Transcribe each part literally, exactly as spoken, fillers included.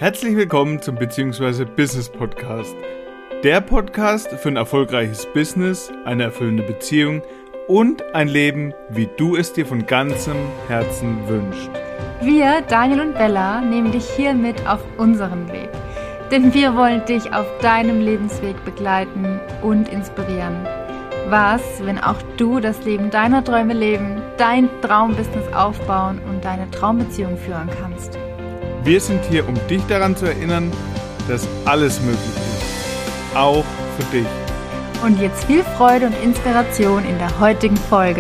Herzlich willkommen zum Beziehungsweise Business Podcast. Der Podcast für ein erfolgreiches Business, eine erfüllende Beziehung und ein Leben, wie du es dir von ganzem Herzen wünschst. Wir, Daniel und Bella, nehmen dich hier mit auf unseren Weg. Denn wir wollen dich auf deinem Lebensweg begleiten und inspirieren. Was, wenn auch du das Leben deiner Träume leben, dein Traumbusiness aufbauen und deine Traumbeziehung führen kannst? Wir sind hier, um dich daran zu erinnern, dass alles möglich ist. Auch für dich. Und jetzt viel Freude und Inspiration in der heutigen Folge.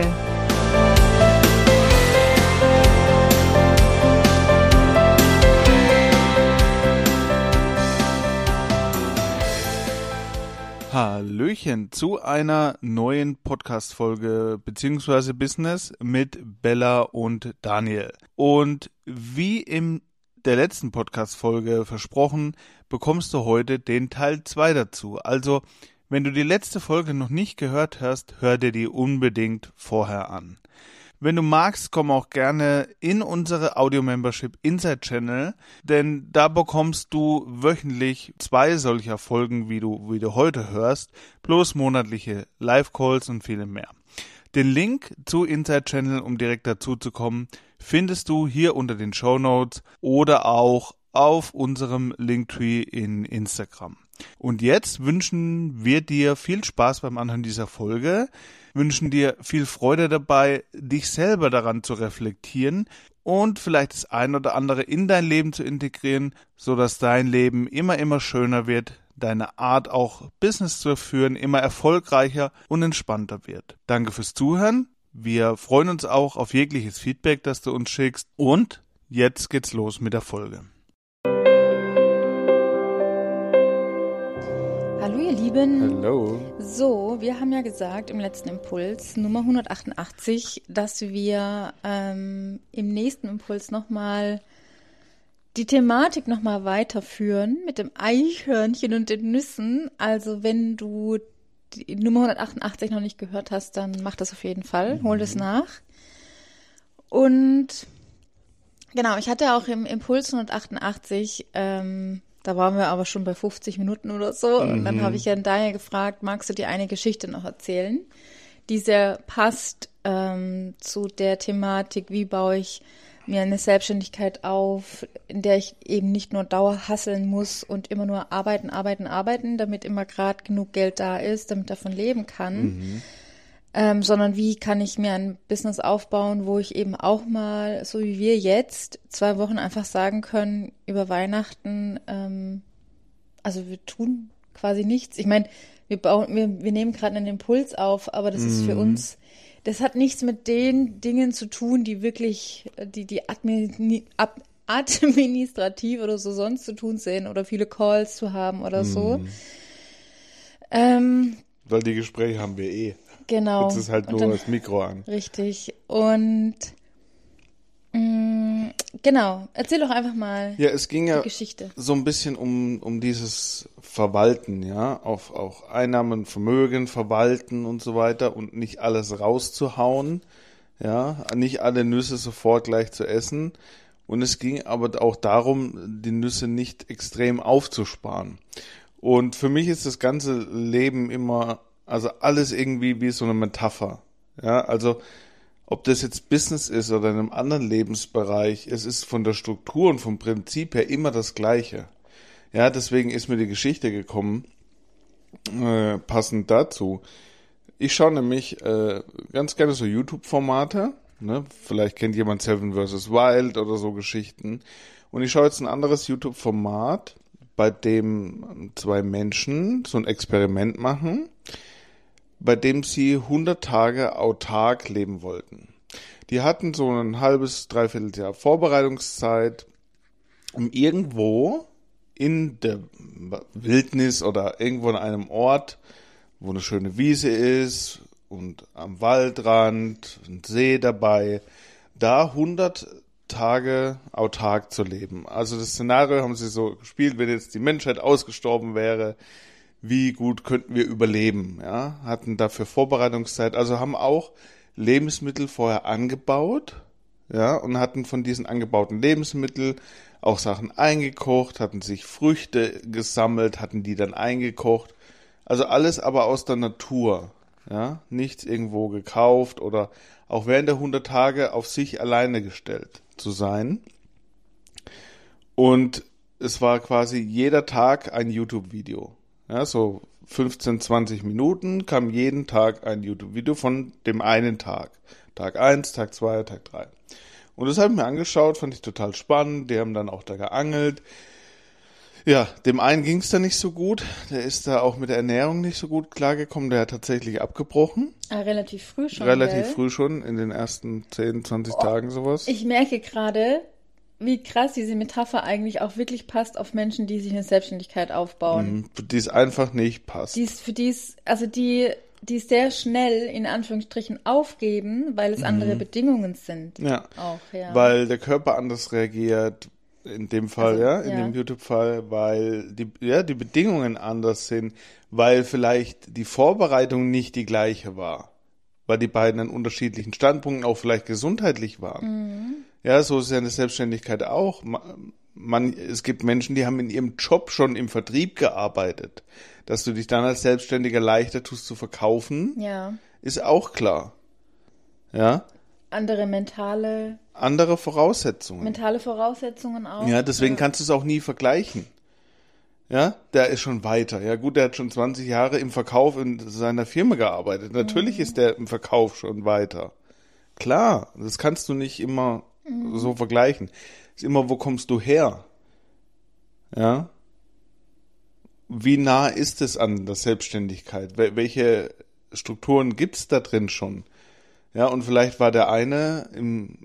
Hallöchen zu einer neuen Podcast-Folge beziehungsweise Business mit Bella und Daniel. Und wie im der letzten Podcast-Folge versprochen, bekommst du heute den Teil zwei dazu. Also, wenn du die letzte Folge noch nicht gehört hast, hör dir die unbedingt vorher an. Wenn du magst, komm auch gerne in unsere Audio-Membership Inside Channel, denn da bekommst du wöchentlich zwei solcher Folgen, wie du, wie du heute hörst, plus monatliche Live-Calls und viele mehr. Den Link zu Inside Channel, um direkt dazu zu kommen, findest du hier unter den Shownotes oder auch auf unserem Linktree in Instagram. Und jetzt wünschen wir dir viel Spaß beim Anhören dieser Folge, wünschen dir viel Freude dabei, dich selber daran zu reflektieren und vielleicht das ein oder andere in dein Leben zu integrieren, sodass dein Leben immer, immer schöner wird, deine Art auch Business zu führen immer erfolgreicher und entspannter wird. Danke fürs Zuhören. Wir freuen uns auch auf jegliches Feedback, das du uns schickst. Und jetzt geht's los mit der Folge. Hallo ihr Lieben. Hallo. So, wir haben ja gesagt im letzten Impuls, Nummer hundertachtundachtzig, dass wir ähm, im nächsten Impuls nochmal die Thematik nochmal weiterführen mit dem Eichhörnchen und den Nüssen. Also wenn du die Nummer hundertachtundachtzig noch nicht gehört hast, dann mach das auf jeden Fall. Hol das nach. Und genau, ich hatte auch im Impuls hundertachtundachtzig, ähm, da waren wir aber schon bei fünfzig Minuten oder so. Mhm. Und dann habe ich ja Daniel gefragt, magst du dir eine Geschichte noch erzählen, die sehr passt ähm, zu der Thematik, wie baue ich mir eine Selbstständigkeit auf, in der ich eben nicht nur Dauer hasseln muss und immer nur arbeiten, arbeiten, arbeiten, damit immer gerade genug Geld da ist, damit davon leben kann, mhm. ähm, sondern wie kann ich mir ein Business aufbauen, wo ich eben auch mal, so wie wir jetzt, zwei Wochen einfach sagen können, über Weihnachten, ähm, also wir tun quasi nichts. Ich meine, wir bauen, wir, wir nehmen gerade einen Impuls auf, aber das mhm. ist für uns, das hat nichts mit den Dingen zu tun, die wirklich, die, die Admin, ab, administrativ oder so sonst zu tun sind oder viele Calls zu haben oder mm. so. Ähm, Weil die Gespräche haben wir eh. Genau. Jetzt ist halt nur dann, das Mikro an. Richtig. Und mh, genau, erzähl doch einfach mal ja, es ging die ja Geschichte. So ein bisschen um, um dieses Verwalten, ja, auf auch Einnahmen, Vermögen verwalten und so weiter und nicht alles rauszuhauen, ja, nicht alle Nüsse sofort gleich zu essen. Und es ging aber auch darum, die Nüsse nicht extrem aufzusparen. Und für mich ist das ganze Leben immer, also alles irgendwie wie so eine Metapher, ja, also ob das jetzt Business ist oder in einem anderen Lebensbereich, es ist von der Struktur und vom Prinzip her immer das Gleiche. Ja, deswegen ist mir die Geschichte gekommen, äh, passend dazu. Ich schaue nämlich äh, ganz gerne so YouTube-Formate, ne? Vielleicht kennt jemand Seven versus. Wild oder so Geschichten. Und ich schaue jetzt ein anderes YouTube-Format, bei dem zwei Menschen so ein Experiment machen, bei dem sie hundert Tage autark leben wollten. Die hatten so ein halbes, dreiviertel Jahr Vorbereitungszeit, um irgendwo in der Wildnis oder irgendwo an einem Ort, wo eine schöne Wiese ist und am Waldrand, ein See dabei, da hundert Tage autark zu leben. Also das Szenario haben sie so gespielt, wenn jetzt die Menschheit ausgestorben wäre, wie gut könnten wir überleben, ja, hatten dafür Vorbereitungszeit, also haben auch Lebensmittel vorher angebaut, ja, und hatten von diesen angebauten Lebensmitteln auch Sachen eingekocht, hatten sich Früchte gesammelt, hatten die dann eingekocht. Also alles aber aus der Natur, ja, nichts irgendwo gekauft oder auch während der hundert Tage auf sich alleine gestellt zu sein. Und es war quasi jeder Tag ein YouTube-Video. Ja, so fünfzehn, zwanzig Minuten kam jeden Tag ein YouTube-Video von dem einen Tag. Tag eins, Tag zwei, Tag drei. Und das habe ich mir angeschaut, fand ich total spannend. Die haben dann auch da geangelt. Ja, dem einen ging es da nicht so gut. Der ist da auch mit der Ernährung nicht so gut klargekommen. Der hat tatsächlich abgebrochen. Ah, relativ früh schon, Relativ gell? früh schon, in den ersten zehn, zwanzig oh, Tagen sowas. Ich merke gerade, wie krass diese Metapher eigentlich auch wirklich passt auf Menschen, die sich eine Selbstständigkeit aufbauen. Für die es einfach nicht passt. Die ist, für die es, also die, die sehr schnell in Anführungsstrichen aufgeben, weil es mhm. andere Bedingungen sind. Ja. Auch, ja. Weil der Körper anders reagiert, in dem Fall, also, ja, in ja. dem YouTube-Fall, weil die, ja, die Bedingungen anders sind, weil vielleicht die Vorbereitung nicht die gleiche war, weil die beiden an unterschiedlichen Standpunkten auch vielleicht gesundheitlich waren. Mhm. Ja, so ist ja eine Selbstständigkeit auch. Man, es gibt Menschen, die haben in ihrem Job schon im Vertrieb gearbeitet. Dass du dich dann als Selbstständiger leichter tust zu verkaufen, ja. ist auch klar. Ja. Andere mentale... Andere Voraussetzungen. Mentale Voraussetzungen auch. Ja, deswegen ja. kannst du es auch nie vergleichen. Ja, der ist schon weiter. Ja gut, der hat schon zwanzig Jahre im Verkauf in seiner Firma gearbeitet. Natürlich mhm. ist der im Verkauf schon weiter. Klar, das kannst du nicht immer mhm. so vergleichen. Es ist immer, wo kommst du her? Ja. Wie nah ist es an der Selbstständigkeit? Welche Strukturen gibt's da drin schon? Ja, und vielleicht war der eine im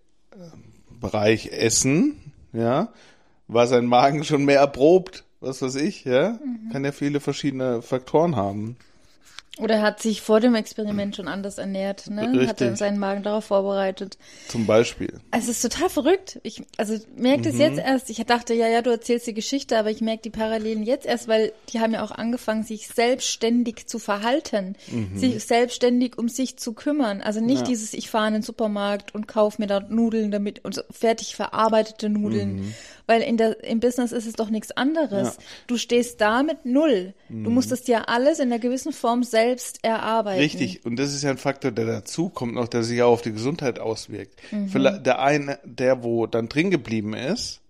Bereich Essen, ja, war sein Magen schon mehr erprobt, was weiß ich, ja, mhm. kann ja viele verschiedene Faktoren haben. Oder er hat sich vor dem Experiment schon anders ernährt, ne? Richtig. Hat er seinen Magen darauf vorbereitet. Zum Beispiel. Es ist total verrückt. Ich, also merke das mhm. jetzt erst. Ich dachte, ja, ja, du erzählst die Geschichte, aber ich merke die Parallelen jetzt erst, weil die haben ja auch angefangen, sich selbstständig zu verhalten, mhm. sich selbstständig um sich zu kümmern. Also nicht ja. dieses, ich fahre in den Supermarkt und kaufe mir da Nudeln damit und so fertig verarbeitete Nudeln. Mhm. Weil in der, im Business ist es doch nichts anderes. Ja. Du stehst da mit Null. Mhm. Du musst das ja alles in einer gewissen Form selbst erarbeiten. Richtig. Und das ist ja ein Faktor, der dazu kommt noch, der sich auch auf die Gesundheit auswirkt. Mhm. Vielleicht der eine, der wo dann drin geblieben ist,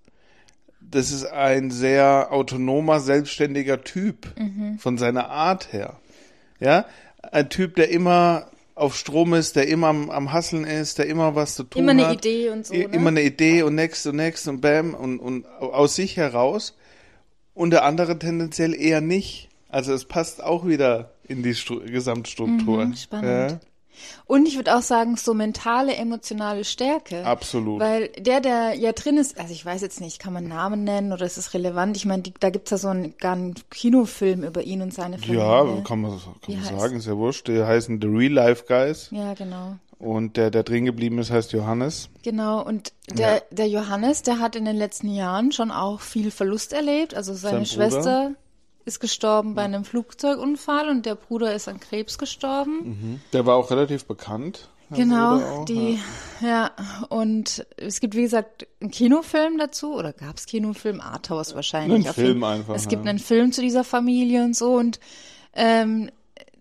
das ist ein sehr autonomer, selbstständiger Typ. Mhm. Von seiner Art her. Ja. Ein Typ, der immer auf Strom ist, der immer am, am Hasseln ist, der immer was zu tun immer hat. Immer eine Idee und so, ne? Immer eine Idee und next und next und bam und, und aus sich heraus. Und der andere tendenziell eher nicht. Also es passt auch wieder in die Stru- Gesamtstruktur. Mhm, spannend. Ja. Und ich würde auch sagen, so mentale, emotionale Stärke. Absolut. Weil der, der ja drin ist, also ich weiß jetzt nicht, kann man Namen nennen oder ist es relevant? Ich meine, die, da gibt's ja so einen, gar einen Kinofilm über ihn und seine Familie. Ja, kann man, kann man sagen, ist ja wurscht. Die heißen The Real Life Guys. Ja, genau. Und der, der drin geblieben ist, heißt Johannes. Genau, und der, ja. der Johannes, der hat in den letzten Jahren schon auch viel Verlust erlebt. Also seine Sein Schwester Bruder. ist gestorben bei einem Flugzeugunfall und der Bruder ist an Krebs gestorben. Mhm. Der war auch relativ bekannt. Genau, auch, die, ja. ja, und es gibt, wie gesagt, einen Kinofilm dazu, oder gab es Kinofilm? Arthouse wahrscheinlich. Ein Film einfach. Es gibt ja. einen Film zu dieser Familie und so und, ähm,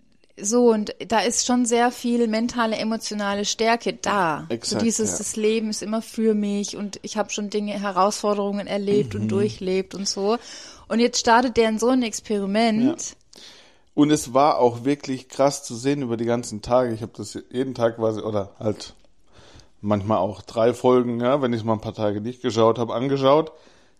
so, und da ist schon sehr viel mentale, emotionale Stärke da. Exakt, so dieses, ja. das Leben ist immer für mich und ich habe schon Dinge, Herausforderungen erlebt mhm. und durchlebt und so. Und jetzt startet der in so ein Experiment. Ja. Und es war auch wirklich krass zu sehen über die ganzen Tage. Ich habe das jeden Tag quasi, oder halt manchmal auch drei Folgen, ja, wenn ich es mal ein paar Tage nicht geschaut habe, angeschaut,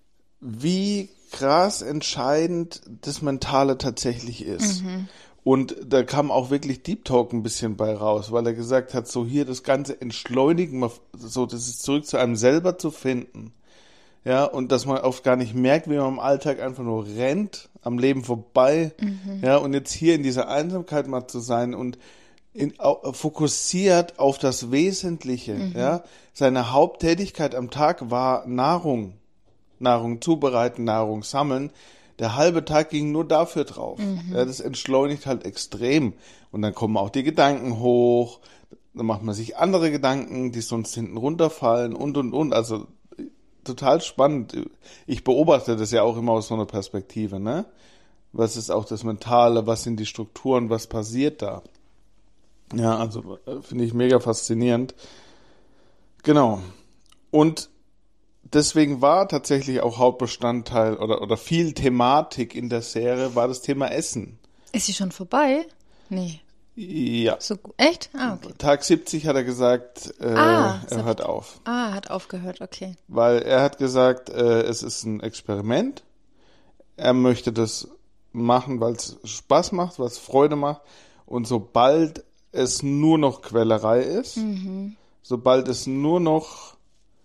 wie krass entscheidend das Mentale tatsächlich ist. Mhm. Und da kam auch wirklich Deep Talk ein bisschen bei raus, weil er gesagt hat, so hier das Ganze entschleunigen, so das ist zurück zu einem selber zu finden. Ja, und dass man oft gar nicht merkt, wie man im Alltag einfach nur rennt, am Leben vorbei. Mhm. Ja, und jetzt hier in dieser Einsamkeit mal zu sein und in, au, fokussiert auf das Wesentliche. Mhm. Ja, seine Haupttätigkeit am Tag war Nahrung. Nahrung zubereiten, Nahrung sammeln. Der halbe Tag ging nur dafür drauf. Mhm. Ja, das entschleunigt halt extrem. Und dann kommen auch die Gedanken hoch. Dann macht man sich andere Gedanken, die sonst hinten runterfallen und, und, und. Also total spannend. Ich beobachte das ja auch immer aus so einer Perspektive, ne? Was ist auch das Mentale? Was sind die Strukturen? Was passiert da? Ja, also finde ich mega faszinierend. Genau. Und deswegen war tatsächlich auch Hauptbestandteil oder, oder viel Thematik in der Serie war das Thema Essen. Ist sie schon vorbei? Nee. Ja. So, echt? Ah, okay. Tag siebzig hat er gesagt, äh, ah, er hört auf. Ah, hat aufgehört, okay. Weil er hat gesagt, äh, es ist ein Experiment. Er möchte das machen, weil es Spaß macht, weil es Freude macht. Und sobald es nur noch Quälerei ist, mhm. sobald es nur noch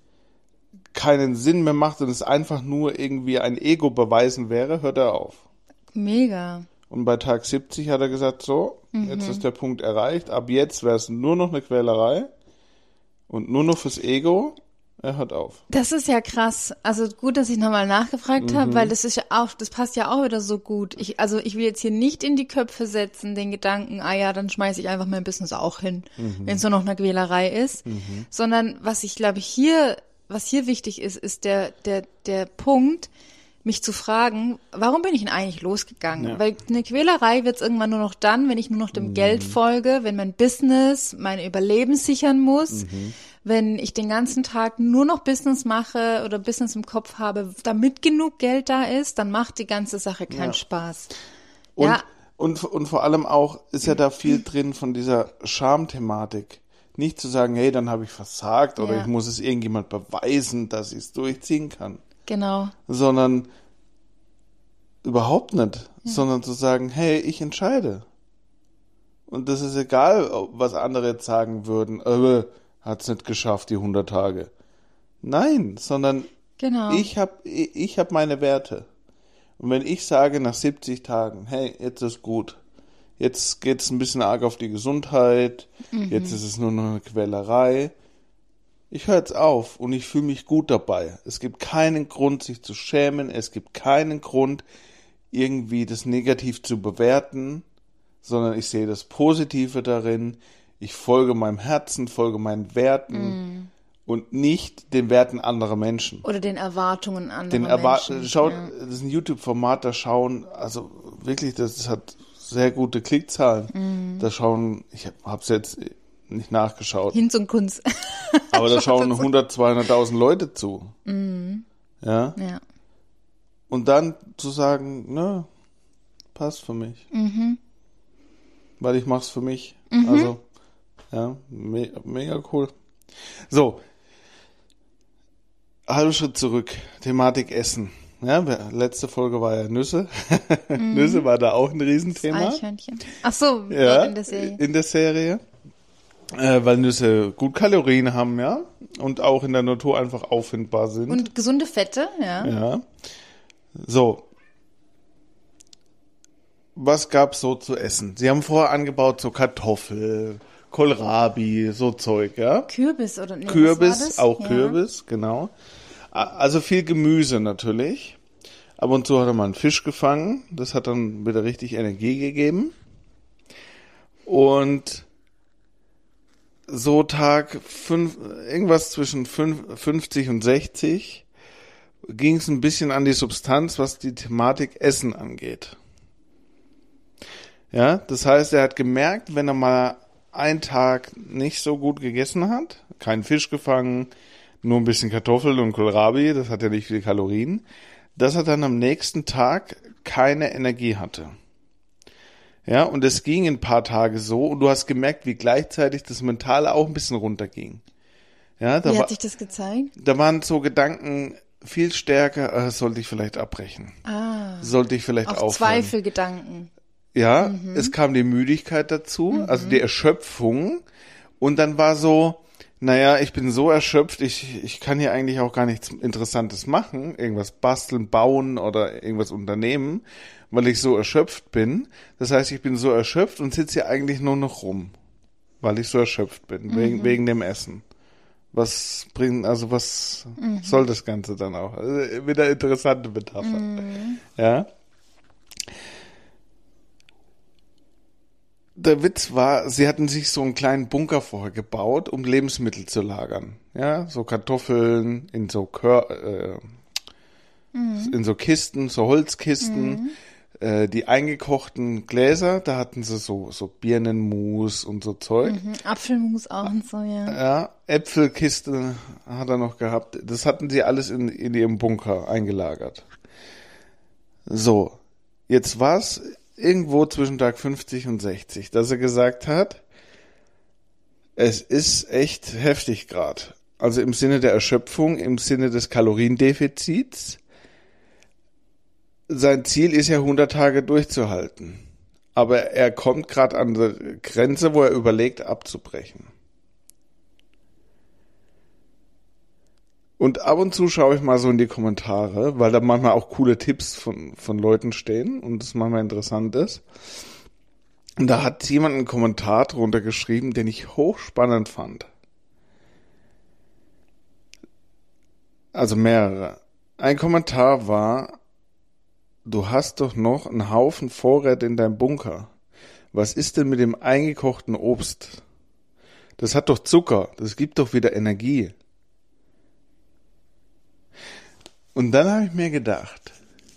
keinen Sinn mehr macht und es einfach nur irgendwie ein Ego beweisen wäre, hört er auf. Mega. Und bei Tag siebzig hat er gesagt, so, mhm. jetzt ist der Punkt erreicht, ab jetzt wäre es nur noch eine Quälerei und nur noch fürs Ego, er hört auf. Das ist ja krass. Also gut, dass ich nochmal nachgefragt mhm. habe, weil das ist ja auch, das passt ja auch wieder so gut. Ich, also ich will jetzt hier nicht in die Köpfe setzen, den Gedanken, ah ja, dann schmeiße ich einfach mein Business auch hin, mhm. wenn es nur noch eine Quälerei ist, mhm. sondern was ich glaube hier, was hier wichtig ist, ist der, der, der Punkt, mich zu fragen, warum bin ich denn eigentlich losgegangen? Ja. Weil eine Quälerei wird es irgendwann nur noch dann, wenn ich nur noch dem mhm. Geld folge, wenn mein Business mein Überleben sichern muss, mhm. wenn ich den ganzen Tag nur noch Business mache oder Business im Kopf habe, damit genug Geld da ist, dann macht die ganze Sache keinen ja. Spaß. Und, ja. und, und vor allem auch ist ja da viel drin von dieser Schamthematik. Nicht zu sagen, hey, dann habe ich versagt oder ja. ich muss es irgendjemand beweisen, dass ich es durchziehen kann. Genau. Sondern überhaupt nicht. Ja. Sondern zu sagen, hey, ich entscheide. Und das ist egal, was andere jetzt sagen würden, äh, hat's nicht geschafft, die hundert Tage. Nein, sondern genau. ich habe ich, ich hab meine Werte. Und wenn ich sage nach siebzig Tagen, hey, jetzt ist gut, jetzt geht's ein bisschen arg auf die Gesundheit, mhm. jetzt ist es nur noch eine Quälerei, ich höre jetzt auf und ich fühle mich gut dabei. Es gibt keinen Grund, sich zu schämen. Es gibt keinen Grund, irgendwie das negativ zu bewerten, sondern ich sehe das Positive darin. Ich folge meinem Herzen, folge meinen Werten mm. und nicht den Werten anderer Menschen. Oder den Erwartungen anderer den Erwa- Menschen. Schaut, ja. Das ist ein YouTube-Format, da schauen, also wirklich, das, das hat sehr gute Klickzahlen. Mm. Da schauen, ich habe es jetzt nicht nachgeschaut. Hinz und Kunz. Aber da schauen hundert, zweihunderttausend Leute zu. Mhm. Ja? Ja. Und dann zu sagen, ne, passt für mich. Mhm. Weil ich mach's für mich. Mhm. Also, ja, me- mega cool. So. Halben Schritt zurück. Thematik Essen. Ja, letzte Folge war ja Nüsse. Mhm. Nüsse war da auch ein Riesenthema. Das Eichhörnchen. Ach so, ja, in der Serie. In der Serie. Äh, weil Nüsse gut Kalorien haben, ja, und auch in der Natur einfach auffindbar sind. Und gesunde Fette, ja. Ja. So. Was gab's so zu essen? Sie haben vorher angebaut so Kartoffel, Kohlrabi, so Zeug, ja. Kürbis oder nee, Kürbis, was war das? auch ja. Kürbis, genau. Also viel Gemüse natürlich. Ab und zu hat er mal einen Fisch gefangen. Das hat dann wieder richtig Energie gegeben. Und so Tag fünf, irgendwas zwischen fünf, fünfzig und sechzig ging es ein bisschen an die Substanz, was die Thematik Essen angeht. Ja, das heißt, er hat gemerkt, wenn er mal einen Tag nicht so gut gegessen hat, keinen Fisch gefangen, nur ein bisschen Kartoffeln und Kohlrabi, das hat ja nicht viele Kalorien, dass er dann am nächsten Tag keine Energie hatte. Ja, und es ging ein paar Tage so und du hast gemerkt, wie gleichzeitig das Mentale auch ein bisschen runterging. Ja, da wie war, hat sich das gezeigt? Da waren so Gedanken viel stärker, äh, sollte ich vielleicht abbrechen? Ah. Sollte ich vielleicht auch aufhören? Zweifelgedanken. Ja, mhm. es kam die Müdigkeit dazu, mhm. also die Erschöpfung und dann war so, naja, ich bin so erschöpft, ich, ich kann hier eigentlich auch gar nichts Interessantes machen, irgendwas basteln, bauen oder irgendwas unternehmen, weil ich so erschöpft bin. Das heißt, ich bin so erschöpft und sitze hier eigentlich nur noch rum, weil ich so erschöpft bin, mhm. wegen, wegen dem Essen. Was bringt, also was mhm. soll das Ganze dann auch? Also wieder interessante Metapher. Mhm. Ja. der Witz war, sie hatten sich so einen kleinen Bunker vorher gebaut, um Lebensmittel zu lagern. Ja, so Kartoffeln in so Kör, äh, mhm. in so Kisten, so Holzkisten. Mhm. Äh, die eingekochten Gläser, da hatten sie so so Birnenmus und so Zeug. Mhm. Apfelmus auch und so, ja. Ja, Äpfelkiste hat er noch gehabt. Das hatten sie alles in, in ihrem Bunker eingelagert. So, jetzt war es irgendwo zwischen Tag fünfzig und sechzig, dass er gesagt hat, es ist echt heftig gerade. Also im Sinne der Erschöpfung, im Sinne des Kaloriendefizits. Sein Ziel ist ja hundert Tage durchzuhalten. Aber er kommt gerade an die Grenze, wo er überlegt, abzubrechen. Und ab und zu schaue ich mal so in die Kommentare, weil da manchmal auch coole Tipps von, von Leuten stehen und das manchmal interessant ist. Und da hat jemand einen Kommentar drunter geschrieben, den ich hochspannend fand. Also mehrere. Ein Kommentar war: Du hast doch noch einen Haufen Vorräte in deinem Bunker. Was ist denn mit dem eingekochten Obst? Das hat doch Zucker, das gibt doch wieder Energie. Und dann habe ich mir gedacht,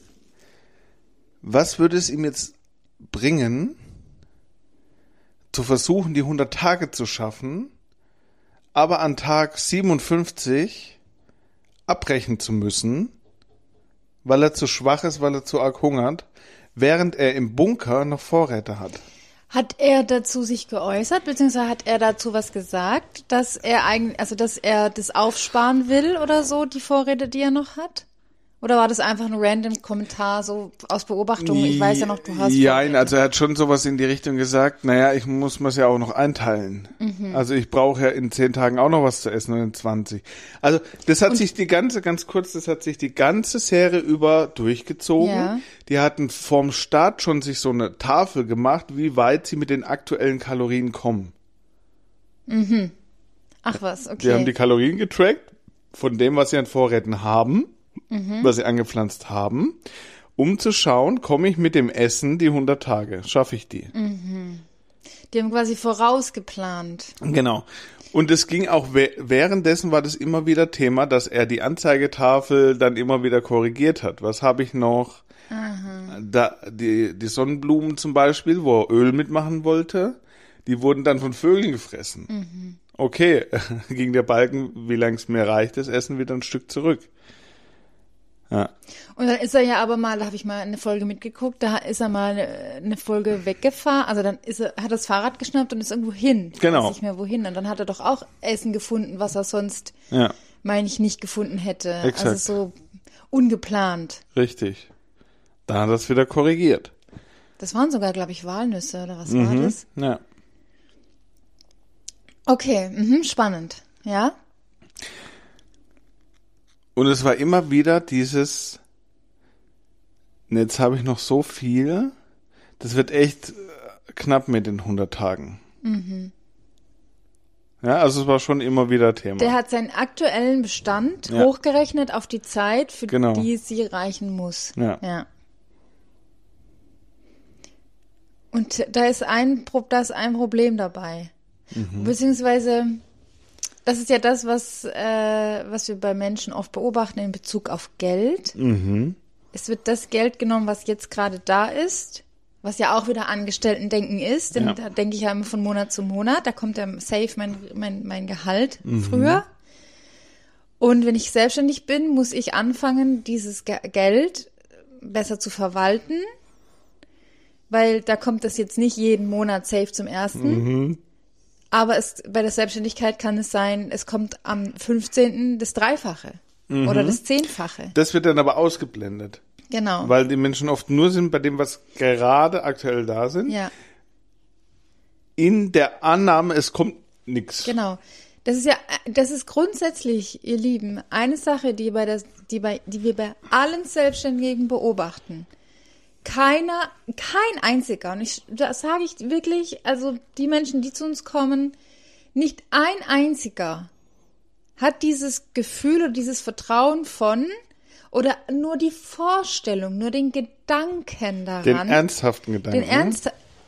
was würde es ihm jetzt bringen, zu versuchen, die hundert Tage zu schaffen, aber an Tag siebenundfünfzig abbrechen zu müssen, weil er zu schwach ist, weil er zu arg hungert, während er im Bunker noch Vorräte hat. Hat er dazu sich geäußert, beziehungsweise hat er dazu was gesagt, dass er eigentlich, also dass er das aufsparen will oder so, die Vorräte, die er noch hat? Oder war das einfach ein random Kommentar, so aus Beobachtung? Ich weiß ja noch, du hast... Ja, also er hat schon sowas in die Richtung gesagt, naja, ich muss mir's ja auch noch einteilen. Mhm. Also ich brauche ja in zehn Tagen auch noch was zu essen und in zwanzig. Also das hat und sich die ganze, ganz kurz, das hat sich die ganze Serie über durchgezogen. Ja. Die hatten vorm Start schon sich so eine Tafel gemacht, wie weit sie mit den aktuellen Kalorien kommen. Mhm. Ach was, okay. Die haben die Kalorien getrackt von dem, was sie an Vorräten haben. Mhm. Was sie angepflanzt haben, um zu schauen, komme ich mit dem Essen die hundert Tage, schaffe ich die. Mhm. Die haben quasi vorausgeplant. Genau. Und es ging auch, währenddessen war das immer wieder Thema, dass er die Anzeigetafel dann immer wieder korrigiert hat. Was habe ich noch? Aha. Da, die, die Sonnenblumen zum Beispiel, wo er Öl mitmachen wollte, die wurden dann von Vögeln gefressen. Mhm. Okay, ging der Balken, wie lange es mir reicht, das Essen wieder ein Stück zurück. Ja. Und dann ist er ja aber mal, da habe ich mal eine Folge mitgeguckt, da ist er mal eine Folge weggefahren, also dann ist er, hat das Fahrrad geschnappt und ist irgendwo hin. Genau. Weiß nicht mehr wohin. Und dann hat er doch auch Essen gefunden, was er sonst, ja. meine ich, nicht gefunden hätte. Exakt. Also so ungeplant. Richtig. Da hat er es wieder korrigiert. Das waren sogar, glaube ich, Walnüsse, oder was mhm. war das? Ja. Okay, mhm, spannend. Ja? Und es war immer wieder dieses, jetzt habe ich noch so viel, das wird echt knapp mit den hundert Tagen. Mhm. Ja, also es war schon immer wieder Thema. Der hat seinen aktuellen Bestand ja. hochgerechnet auf die Zeit, für genau. die sie reichen muss. Ja. ja. Und da ist ein, da ist ein Problem dabei. Mhm. Beziehungsweise... Das ist ja das, was, äh, was wir bei Menschen oft beobachten in Bezug auf Geld. Mhm. Es wird das Geld genommen, was jetzt gerade da ist, was ja auch wieder Angestellten-Denken ist, denn ja. da denke ich ja immer von Monat zu Monat, da kommt ja safe mein, mein, mein Gehalt mhm. früher. Und wenn ich selbstständig bin, muss ich anfangen, dieses Ge- Geld besser zu verwalten, weil da kommt das jetzt nicht jeden Monat safe zum ersten. Mhm. Aber es, bei der Selbstständigkeit kann es sein, es kommt am fünfzehnten das Dreifache mhm. oder das Zehnfache. Das wird dann aber ausgeblendet. Genau. Weil die Menschen oft nur sind bei dem, was gerade aktuell da sind. Ja. In der Annahme, es kommt nichts. Genau. Das ist ja, das ist grundsätzlich, ihr Lieben, eine Sache, die bei der, die bei, die wir bei allen Selbstständigen beobachten. Keiner, kein einziger, und ich, das sage ich wirklich, also die Menschen, die zu uns kommen, nicht ein einziger hat dieses Gefühl oder dieses Vertrauen von oder nur die Vorstellung, nur den Gedanken daran. Den ernsthaften Gedanken. Den ernst,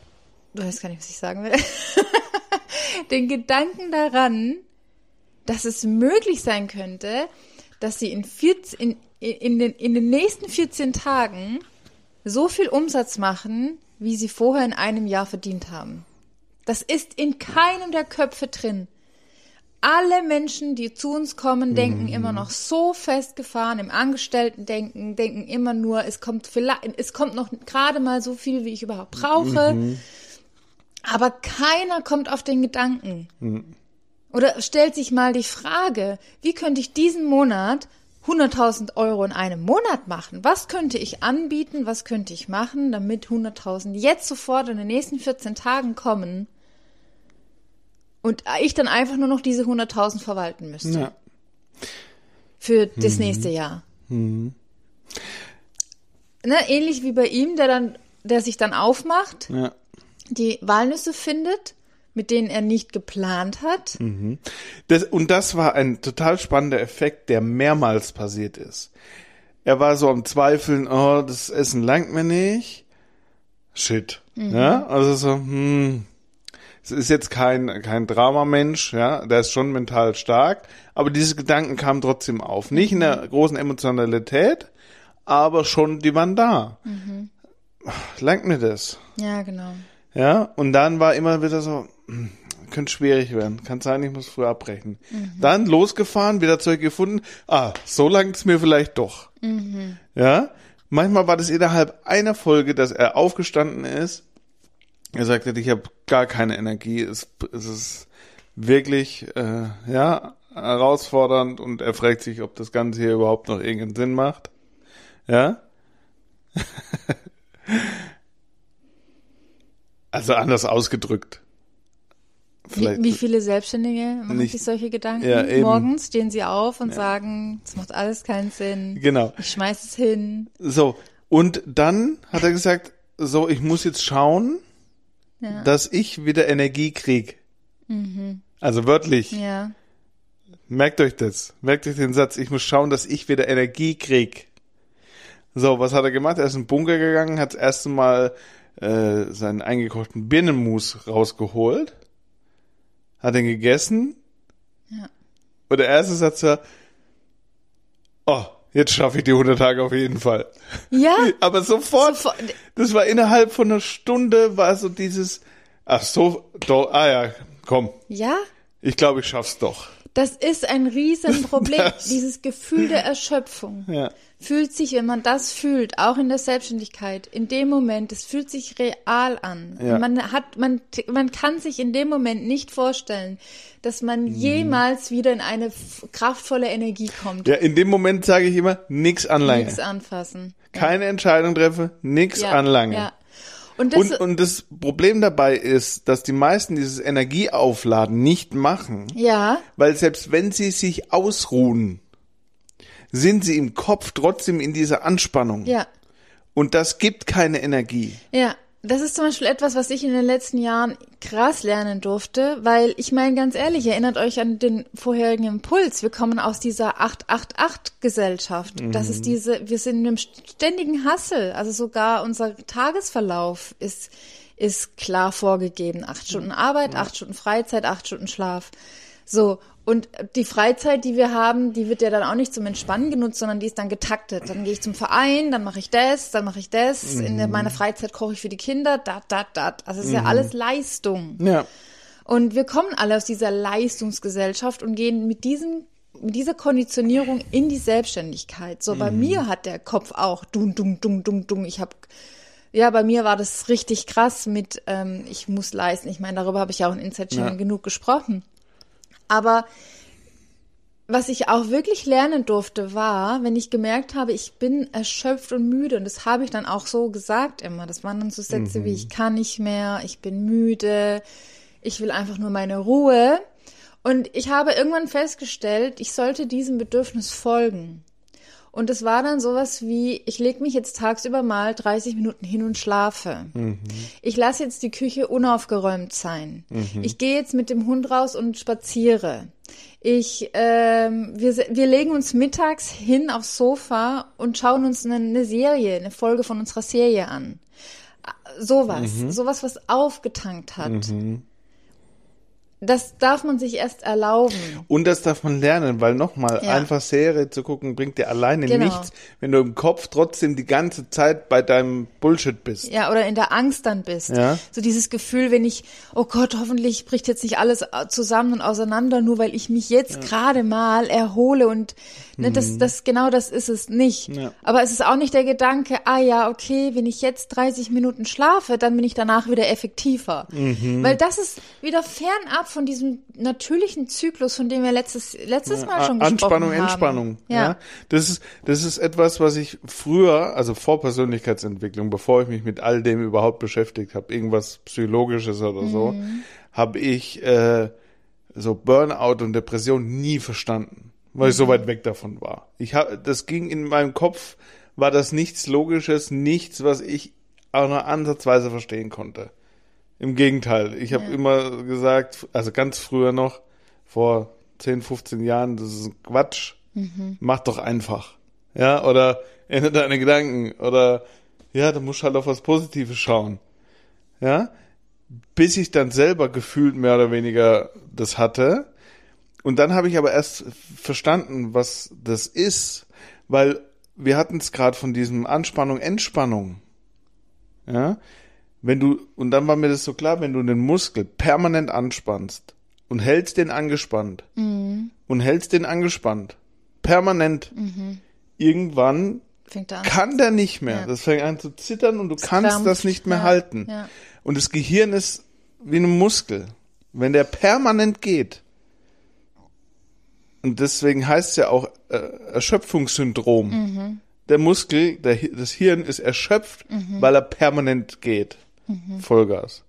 du weißt gar nicht, was ich sagen will, den Gedanken daran, dass es möglich sein könnte, dass sie in, vierzehn, in, in, den, in den nächsten vierzehn Tagen so viel Umsatz machen, wie sie vorher in einem Jahr verdient haben. Das ist in keinem der Köpfe drin. Alle Menschen, die zu uns kommen, denken mhm. immer noch so festgefahren im Angestellten-Denken, denken immer nur, es kommt vielleicht, es kommt noch gerade mal so viel, wie ich überhaupt brauche. Mhm. Aber keiner kommt auf den Gedanken. Mhm. Oder stellt sich mal die Frage, wie könnte ich diesen Monat hunderttausend Euro in einem Monat machen? Was könnte ich anbieten, was könnte ich machen, damit hunderttausend jetzt sofort in den nächsten vierzehn Tagen kommen und ich dann einfach nur noch diese hunderttausend verwalten müsste? Ja. Für das mhm. nächste Jahr. Mhm. Ne, ähnlich wie bei ihm, der dann, der sich dann aufmacht, ja. die Walnüsse findet, mit denen er nicht geplant hat. Mhm. Das, und das war ein total spannender Effekt, der mehrmals passiert ist. Er war so am Zweifeln, oh, das Essen langt mir nicht. Shit. Mhm. Ja, also so, hm, es ist jetzt kein, kein Dramamensch, ja, der ist schon mental stark, aber diese Gedanken kamen trotzdem auf. Nicht in der großen Emotionalität, aber schon, die waren da. Mhm. Langt mir das? Ja, genau. Ja, und dann war immer wieder so, hm, könnte schwierig werden. Kann sein, ich muss früh abbrechen. Mhm. Dann losgefahren, wieder Zeug gefunden. Ah, so langt es mir vielleicht doch. Mhm. Ja, manchmal war das innerhalb einer Folge, dass er aufgestanden ist. Er sagte, ich habe gar keine Energie. Es, es ist wirklich, äh, ja, herausfordernd und er fragt sich, ob das Ganze hier überhaupt noch irgendeinen Sinn macht. Ja. Also anders ausgedrückt. Wie, wie viele Selbstständige machen nicht, sich solche Gedanken? Ja, morgens stehen sie auf und ja. sagen, das macht alles keinen Sinn. Genau. Ich schmeiß es hin. So, und dann hat er gesagt, so, ich muss jetzt schauen, ja. dass ich wieder Energie krieg. Mhm. Also wörtlich. Ja. Merkt euch das. Merkt euch den Satz, ich muss schauen, dass ich wieder Energie krieg. So, was hat er gemacht? Er ist in den Bunker gegangen, hat das erste Mal äh, seinen eingekochten Birnenmus rausgeholt, hat ihn gegessen. Ja. Und der erste Satz war, oh, jetzt schaffe ich die hundert Tage auf jeden Fall. Ja. Aber sofort, sofort, das war innerhalb von einer Stunde, war so dieses, ach so, doch, ah ja, komm. Ja? Ich glaube, ich schaff's doch. Das ist ein Riesenproblem, das, dieses Gefühl der Erschöpfung. Ja. Fühlt sich, wenn man das fühlt, auch in der Selbstständigkeit, in dem Moment, es fühlt sich real an. Ja. Man hat, man, man kann sich in dem Moment nicht vorstellen, dass man mhm. jemals wieder in eine kraftvolle Energie kommt. Ja, in dem Moment sage ich immer, nix anlangen. Nix anfassen. Keine ja. Entscheidung treffe, nix ja. anlangen. Ja. Und das, und, und das Problem dabei ist, dass die meisten dieses Energieaufladen nicht machen. Ja. Weil selbst wenn sie sich ausruhen, sind sie im Kopf trotzdem in dieser Anspannung. Ja. Und das gibt keine Energie. Ja, das ist zum Beispiel etwas, was ich in den letzten Jahren krass lernen durfte, weil ich meine ganz ehrlich, erinnert euch an den vorherigen Impuls, wir kommen aus dieser acht acht acht Gesellschaft. Mhm. Das ist diese, wir sind in einem ständigen Hustle, also sogar unser Tagesverlauf ist, ist klar vorgegeben. Acht Stunden Arbeit, ja. acht Stunden Freizeit, acht Stunden Schlaf. So. Und die Freizeit, die wir haben, die wird ja dann auch nicht zum Entspannen genutzt, sondern die ist dann getaktet. Dann gehe ich zum Verein, dann mache ich das, dann mache ich das. Mhm. In meiner Freizeit koche ich für die Kinder, dat, dat, dat. Also es ist mhm. ja alles Leistung. Ja. Und wir kommen alle aus dieser Leistungsgesellschaft und gehen mit diesem, mit dieser Konditionierung in die Selbstständigkeit. So, mhm. bei mir hat der Kopf auch dung, dung, dung, dung, dung. Ich habe Ja, bei mir war das richtig krass mit, ähm, ich muss leisten. Ich meine, darüber habe ich ja auch in Inside Channel ja. genug gesprochen. Aber was ich auch wirklich lernen durfte, war, wenn ich gemerkt habe, ich bin erschöpft und müde, und das habe ich dann auch so gesagt immer, das waren dann so Sätze mhm. wie, ich kann nicht mehr, ich bin müde, ich will einfach nur meine Ruhe. Und ich habe irgendwann festgestellt, ich sollte diesem Bedürfnis folgen. Und es war dann sowas wie, ich lege mich jetzt tagsüber mal dreißig Minuten hin und schlafe. Mhm. Ich lasse jetzt die Küche unaufgeräumt sein. Mhm. Ich gehe jetzt mit dem Hund raus und spaziere. Ich, ähm, wir, wir legen uns mittags hin aufs Sofa und schauen uns eine, eine Serie, eine Folge von unserer Serie an. sowas, Mhm. sowas, was aufgetankt hat. Mhm. Das darf man sich erst erlauben. Und das darf man lernen, weil nochmal, Ja. einfach Serie zu gucken, bringt dir alleine Genau. nichts, wenn du im Kopf trotzdem die ganze Zeit bei deinem Bullshit bist. Ja, oder in der Angst dann bist. Ja. So dieses Gefühl, wenn ich, oh Gott, hoffentlich bricht jetzt nicht alles zusammen und auseinander, nur weil ich mich jetzt gerade mal erhole und ne, das, das, genau das ist es nicht. Ja. Aber es ist auch nicht der Gedanke, ah ja, okay, wenn ich jetzt dreißig Minuten schlafe, dann bin ich danach wieder effektiver. Mhm. Weil das ist wieder fernab von diesem natürlichen Zyklus, von dem wir letztes, letztes Mal schon gesprochen Anspannung, haben. Entspannung. Ja. Ja. Das ist, das ist etwas, was ich früher, also vor Persönlichkeitsentwicklung, bevor ich mich mit all dem überhaupt beschäftigt habe, irgendwas Psychologisches oder so, Mhm. habe ich äh, so Burnout und Depression nie verstanden, weil ich so weit weg davon war. Ich hab, das ging in meinem Kopf, war das nichts Logisches, nichts, was ich auch nur ansatzweise verstehen konnte. Im Gegenteil, ich habe Ja. immer gesagt, also ganz früher noch, vor zehn, fünfzehn Jahren, das ist Quatsch, mach doch einfach. Ja, oder ändere deine Gedanken, oder ja, du musst halt auf was Positives schauen. Ja, bis ich dann selber gefühlt mehr oder weniger das hatte. Und dann habe ich aber erst verstanden, was das ist, weil wir hatten es gerade von diesem Anspannung, Entspannung. Ja, wenn du, und dann war mir das so klar, wenn du den Muskel permanent anspannst und hältst den angespannt Mhm. und hältst den angespannt, permanent, Mhm. irgendwann Fängt an. kann der nicht mehr. Ja. Das fängt an zu zittern und du Es kannst krampft, das nicht mehr ja, halten. ja. Und das Gehirn ist wie ein Muskel. Wenn der permanent geht, und deswegen heißt es ja auch äh, Erschöpfungssyndrom. Mhm. Der Muskel, der, Hi- das Hirn ist erschöpft, weil er permanent geht. Mhm. Vollgas.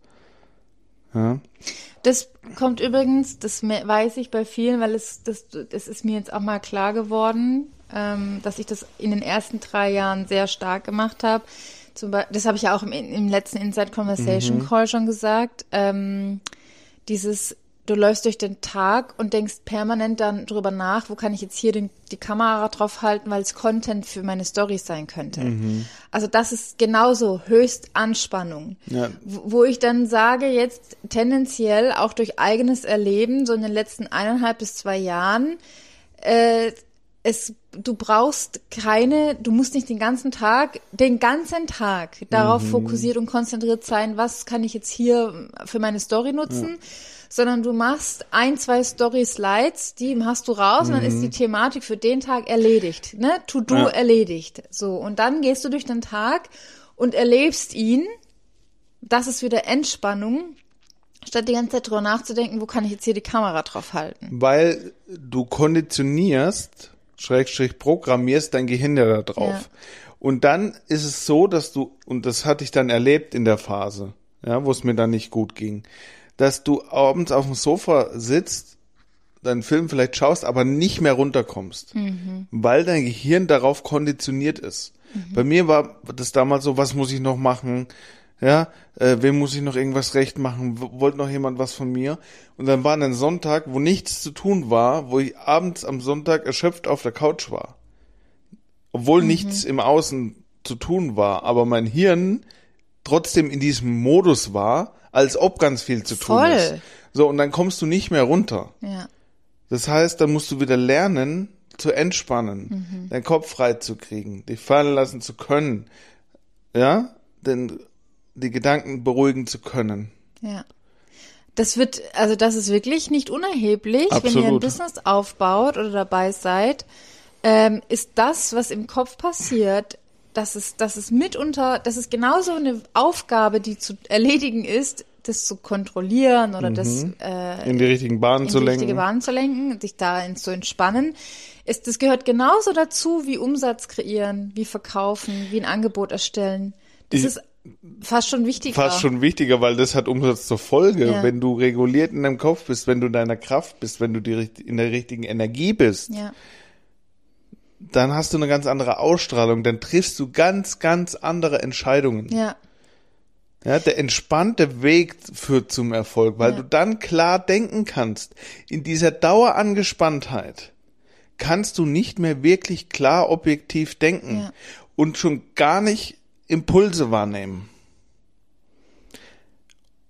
Ja. Das kommt übrigens, das me- weiß ich bei vielen, weil es das, das ist mir jetzt auch mal klar geworden, ähm, dass ich das in den ersten drei Jahren sehr stark gemacht habe. Zum Beispiel, das habe ich ja auch im, im letzten Inside Conversation Call schon gesagt. Ähm, dieses, du läufst durch den Tag und denkst permanent dann drüber nach, wo kann ich jetzt hier den, die Kamera drauf halten, weil es Content für meine Storys sein könnte. Also das ist genauso Höchstanspannung. Ja. Wo wo ich dann sage, jetzt tendenziell auch durch eigenes Erleben, so in den letzten eineinhalb bis zwei Jahren, äh, es, du brauchst keine, du musst nicht den ganzen Tag, den ganzen Tag darauf fokussiert und konzentriert sein, was kann ich jetzt hier für meine Story nutzen, sondern du machst ein, zwei Story-Slides, die hast du raus und dann ist die Thematik für den Tag erledigt, ne? To-do Ja. erledigt. So. Und dann gehst du durch den Tag und erlebst ihn. Das ist wieder Entspannung, statt die ganze Zeit drüber nachzudenken, wo kann ich jetzt hier die Kamera drauf halten. Weil du konditionierst, Schrägstrich programmierst dein Gehirn ja da drauf. Ja. Und dann ist es so, dass du, und das hatte ich dann erlebt in der Phase, ja, wo es mir dann nicht gut ging, dass du abends auf dem Sofa sitzt, deinen Film vielleicht schaust, aber nicht mehr runterkommst, weil dein Gehirn darauf konditioniert ist. Bei mir war das damals so, was muss ich noch machen? Ja, äh, wem muss ich noch irgendwas recht machen? W- Wollte noch jemand was von mir? Und dann war ein Sonntag, wo nichts zu tun war, wo ich abends am Sonntag erschöpft auf der Couch war. Obwohl nichts im Außen zu tun war, aber mein Hirn trotzdem in diesem Modus war, als ob ganz viel zu tun Voll. ist. So, und dann kommst du nicht mehr runter. Ja. Das heißt, dann musst du wieder lernen, zu entspannen, deinen Kopf frei zu kriegen, dich fallen lassen zu können, ja, denn die Gedanken beruhigen zu können. Ja. Das wird, also das ist wirklich nicht unerheblich, wenn ihr ein Absolut. Business aufbaut oder dabei seid, ähm, ist das, was im Kopf passiert, das ist, das ist mitunter, das ist genauso eine Aufgabe, die zu erledigen ist, das zu kontrollieren oder das äh, In die richtigen Bahnen in zu die lenken. richtige Bahn zu lenken, sich darin zu entspannen. Ist, das gehört genauso dazu, wie Umsatz kreieren, wie verkaufen, wie ein Angebot erstellen. Das Ich- ist fast schon wichtiger. Fast schon wichtiger, weil das hat Umsatz zur Folge. Ja. Wenn du reguliert in deinem Kopf bist, wenn du in deiner Kraft bist, wenn du die, richt- in der richtigen Energie bist, Ja. dann hast du eine ganz andere Ausstrahlung, dann triffst du ganz, ganz andere Entscheidungen. Ja. Ja, der entspannte Weg führt zum Erfolg, weil Ja. du dann klar denken kannst. In dieser Dauerangespanntheit kannst du nicht mehr wirklich klar objektiv denken Ja. und schon gar nicht Impulse wahrnehmen.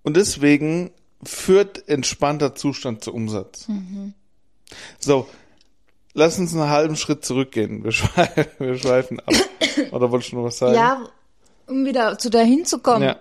Und deswegen führt entspannter Zustand zu Umsatz. Mhm. So, lass uns einen halben Schritt zurückgehen. Wir schweifen, wir schweifen ab. Oder wolltest du noch was sagen? Ja, um wieder zu dahin zu kommen. Ja.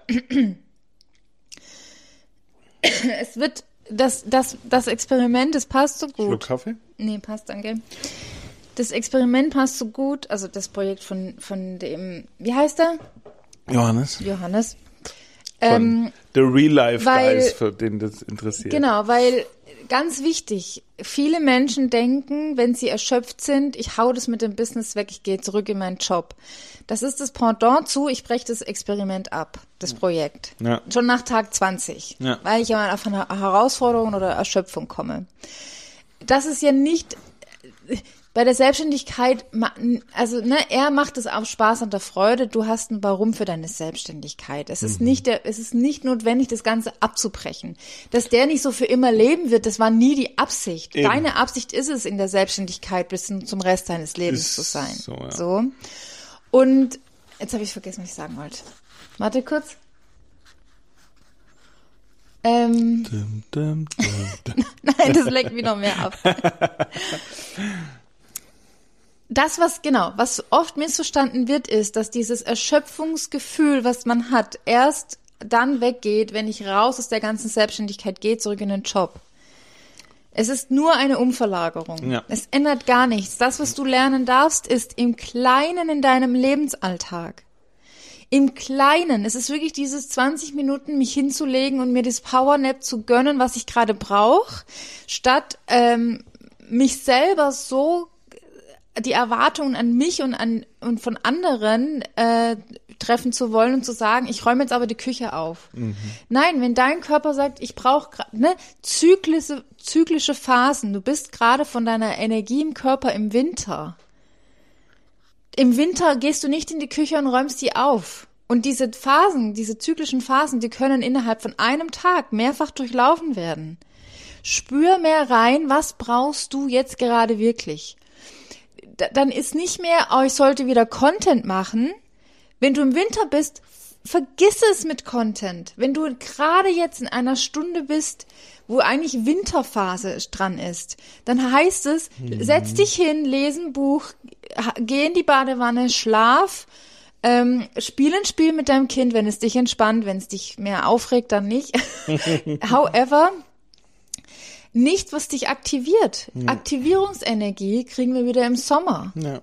Es wird, das, das, das Experiment, das passt so gut. Schluck Kaffee? Nee, passt, danke. Das Experiment passt so gut, also das Projekt von, von dem, wie heißt er? Johannes. Johannes. Ähm, The Real Life weil, Guys, für den das interessiert. Genau, weil ganz wichtig, viele Menschen denken, wenn sie erschöpft sind, ich hau das mit dem Business weg, ich gehe zurück in meinen Job. Das ist das Pendant zu, ich breche das Experiment ab, das Projekt. Ja. Schon nach Tag zwanzig, ja. Weil ich ja auf eine Herausforderung oder Erschöpfung komme. Das ist ja nicht... Bei der Selbstständigkeit, also ne, er macht es aus Spaß und der Freude. Du hast ein Warum für deine Selbstständigkeit. Es ist mhm. nicht der, es ist nicht notwendig, das Ganze abzubrechen. Dass der nicht so für immer leben wird, das war nie die Absicht. Eben. Deine Absicht ist es, in der Selbstständigkeit bis zum Rest deines Lebens ist zu sein. So, ja. so. Und jetzt habe ich vergessen, was ich sagen wollte. Warte kurz. Ähm, dum, dum, dum, dum. Nein, das lenkt mich noch mehr ab. Das, was, genau, was oft missverstanden wird, ist, dass dieses Erschöpfungsgefühl, was man hat, erst dann weggeht, wenn ich raus aus der ganzen Selbstständigkeit gehe, zurück in den Job. Es ist nur eine Umverlagerung. Ja. Es ändert gar nichts. Das, was du lernen darfst, ist im Kleinen in deinem Lebensalltag. Im Kleinen. Es ist wirklich dieses zwanzig Minuten, mich hinzulegen und mir das Powernap zu gönnen, was ich gerade brauche, statt ähm, mich selber so die Erwartungen an mich und an und von anderen äh, treffen zu wollen und zu sagen, ich räume jetzt aber die Küche auf. Mhm. Nein, wenn dein Körper sagt, ich brauche ne, zyklische, zyklische Phasen, du bist gerade von deiner Energie im Körper im Winter. Im Winter gehst du nicht in die Küche und räumst die auf. Und diese Phasen, diese zyklischen Phasen, die können innerhalb von einem Tag mehrfach durchlaufen werden. Spür mehr rein, was brauchst du jetzt gerade wirklich? Dann ist nicht mehr, oh, ich sollte wieder Content machen. Wenn du im Winter bist, vergiss es mit Content. Wenn du gerade jetzt in einer Stunde bist, wo eigentlich Winterphase dran ist, dann heißt es, mhm. setz dich hin, lese ein Buch, geh in die Badewanne, schlaf, ähm, spiel ein Spiel mit deinem Kind, wenn es dich entspannt, wenn es dich mehr aufregt, dann nicht. However, nichts, was dich aktiviert. Ja. Aktivierungsenergie kriegen wir wieder im Sommer. Ja.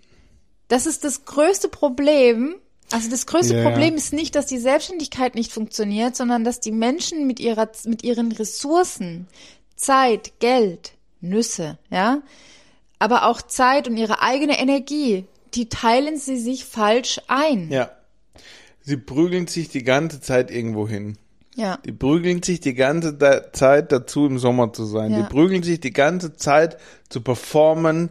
Das ist das größte Problem. Also das größte ja. Problem ist nicht, dass die Selbstständigkeit nicht funktioniert, sondern dass die Menschen mit ihrer, mit ihren Ressourcen, Zeit, Geld, Nüsse, ja, aber auch Zeit und ihre eigene Energie, die teilen sie sich falsch ein. Ja. Sie prügeln sich die ganze Zeit irgendwo hin. Ja. Die prügeln sich die ganze da- Zeit dazu, im Sommer zu sein. Ja. Die prügeln sich die ganze Zeit zu performen,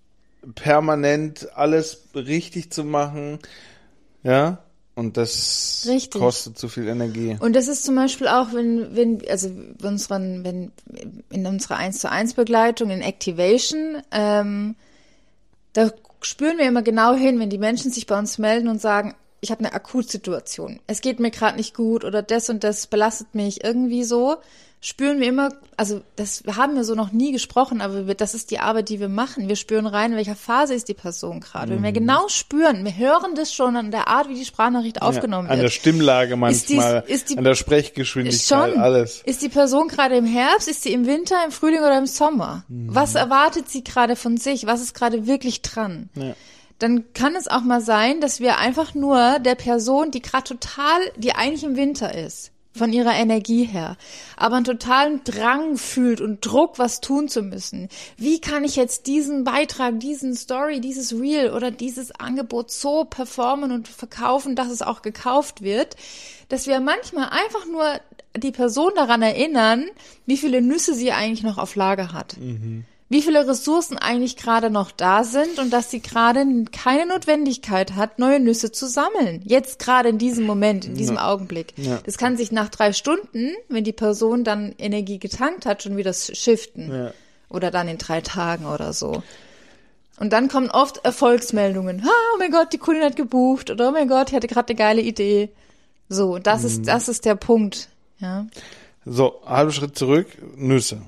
permanent alles richtig zu machen. Ja. Und das richtig. Kostet zu viel Energie. Und das ist zum Beispiel auch, wenn, wenn, also unseren, wenn in unserer eins zu eins Begleitung, in Activation, ähm, da spüren wir immer genau hin, wenn die Menschen sich bei uns melden und sagen, ich habe eine Akutsituation, es geht mir gerade nicht gut oder das und das belastet mich irgendwie so, spüren wir immer, also das haben wir so noch nie gesprochen, aber wir, das ist die Arbeit, die wir machen. Wir spüren rein, in welcher Phase ist die Person gerade. Mhm. Wenn wir genau spüren, wir hören das schon an der Art, wie die Sprachnachricht aufgenommen ja, an wird. An der Stimmlage manchmal, ist die, ist die, an der Sprechgeschwindigkeit, schon, alles. Ist die Person gerade im Herbst, ist sie im Winter, im Frühling oder im Sommer? Mhm. Was erwartet sie gerade von sich? Was ist gerade wirklich dran? Ja. Dann kann es auch mal sein, dass wir einfach nur der Person, die gerade total, die eigentlich im Winter ist, von ihrer Energie her, aber einen totalen Drang fühlt und Druck, was tun zu müssen. Wie kann ich jetzt diesen Beitrag, diesen Story, dieses Reel oder dieses Angebot so performen und verkaufen, dass es auch gekauft wird, dass wir manchmal einfach nur die Person daran erinnern, wie viele Nüsse sie eigentlich noch auf Lager hat. Mhm. Wie viele Ressourcen eigentlich gerade noch da sind und dass sie gerade keine Notwendigkeit hat, neue Nüsse zu sammeln. Jetzt gerade in diesem Moment, in diesem ja. Augenblick. Ja. Das kann sich nach drei Stunden, wenn die Person dann Energie getankt hat, schon wieder shiften. Ja. Oder dann in drei Tagen oder so. Und dann kommen oft Erfolgsmeldungen. Oh mein Gott, die Kundin hat gebucht. Oder oh mein Gott, ich hatte gerade eine geile Idee. So, das mhm. ist, das ist der Punkt. Ja. So, halben Schritt zurück, Nüsse.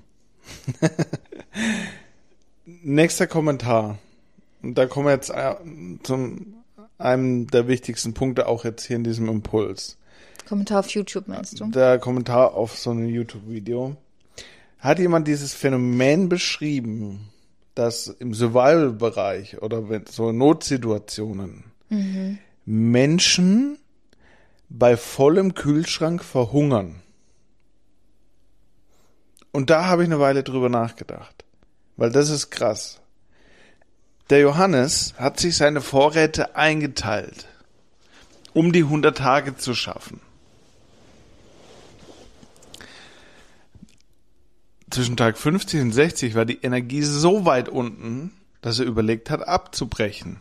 Nächster Kommentar. Und da kommen wir jetzt zum einem der wichtigsten Punkte auch jetzt hier in diesem Impuls. Kommentar auf YouTube meinst du? Der Kommentar auf so einem YouTube-Video. Hat jemand dieses Phänomen beschrieben, dass im Survival-Bereich oder wenn so Notsituationen mhm. Menschen bei vollem Kühlschrank verhungern? Und da habe ich eine Weile drüber nachgedacht, weil das ist krass. Der Johannes hat sich seine Vorräte eingeteilt, um die hundert Tage zu schaffen. Zwischen Tag fünfzig und sechzig war die Energie so weit unten, dass er überlegt hat, abzubrechen.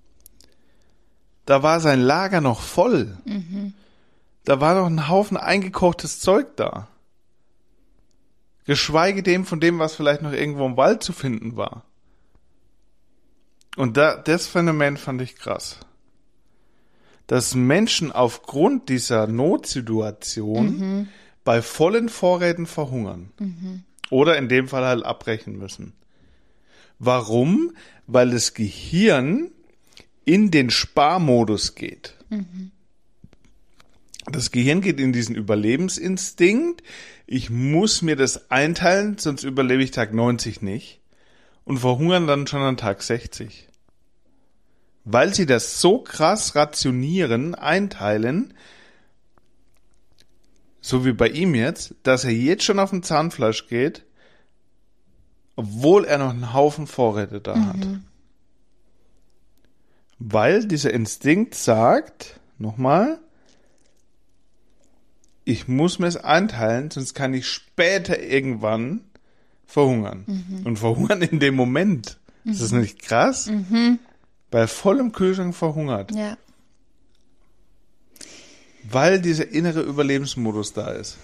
Da war sein Lager noch voll. Mhm. Da war noch ein Haufen eingekochtes Zeug da. Geschweige dem von dem, was vielleicht noch irgendwo im Wald zu finden war. Und da, das Phänomen fand ich krass. Dass Menschen aufgrund dieser Notsituation mhm. bei vollen Vorräten verhungern. Mhm. Oder in dem Fall halt abbrechen müssen. Warum? Weil das Gehirn in den Sparmodus geht. Mhm. Das Gehirn geht in diesen Überlebensinstinkt. Ich muss mir das einteilen, sonst überlebe ich Tag neunzig nicht. Und verhungern dann schon an Tag sechzig. Weil sie das so krass rationieren, einteilen, so wie bei ihm jetzt, dass er jetzt schon auf den Zahnfleisch geht, obwohl er noch einen Haufen Vorräte da mhm. hat. Weil dieser Instinkt sagt, nochmal, ich muss mir es einteilen, sonst kann ich später irgendwann verhungern. Mhm. Und verhungern in dem Moment. Mhm. Ist das nicht krass? Mhm. Bei vollem Kühlschrank verhungert. Ja. Weil dieser innere Überlebensmodus da ist.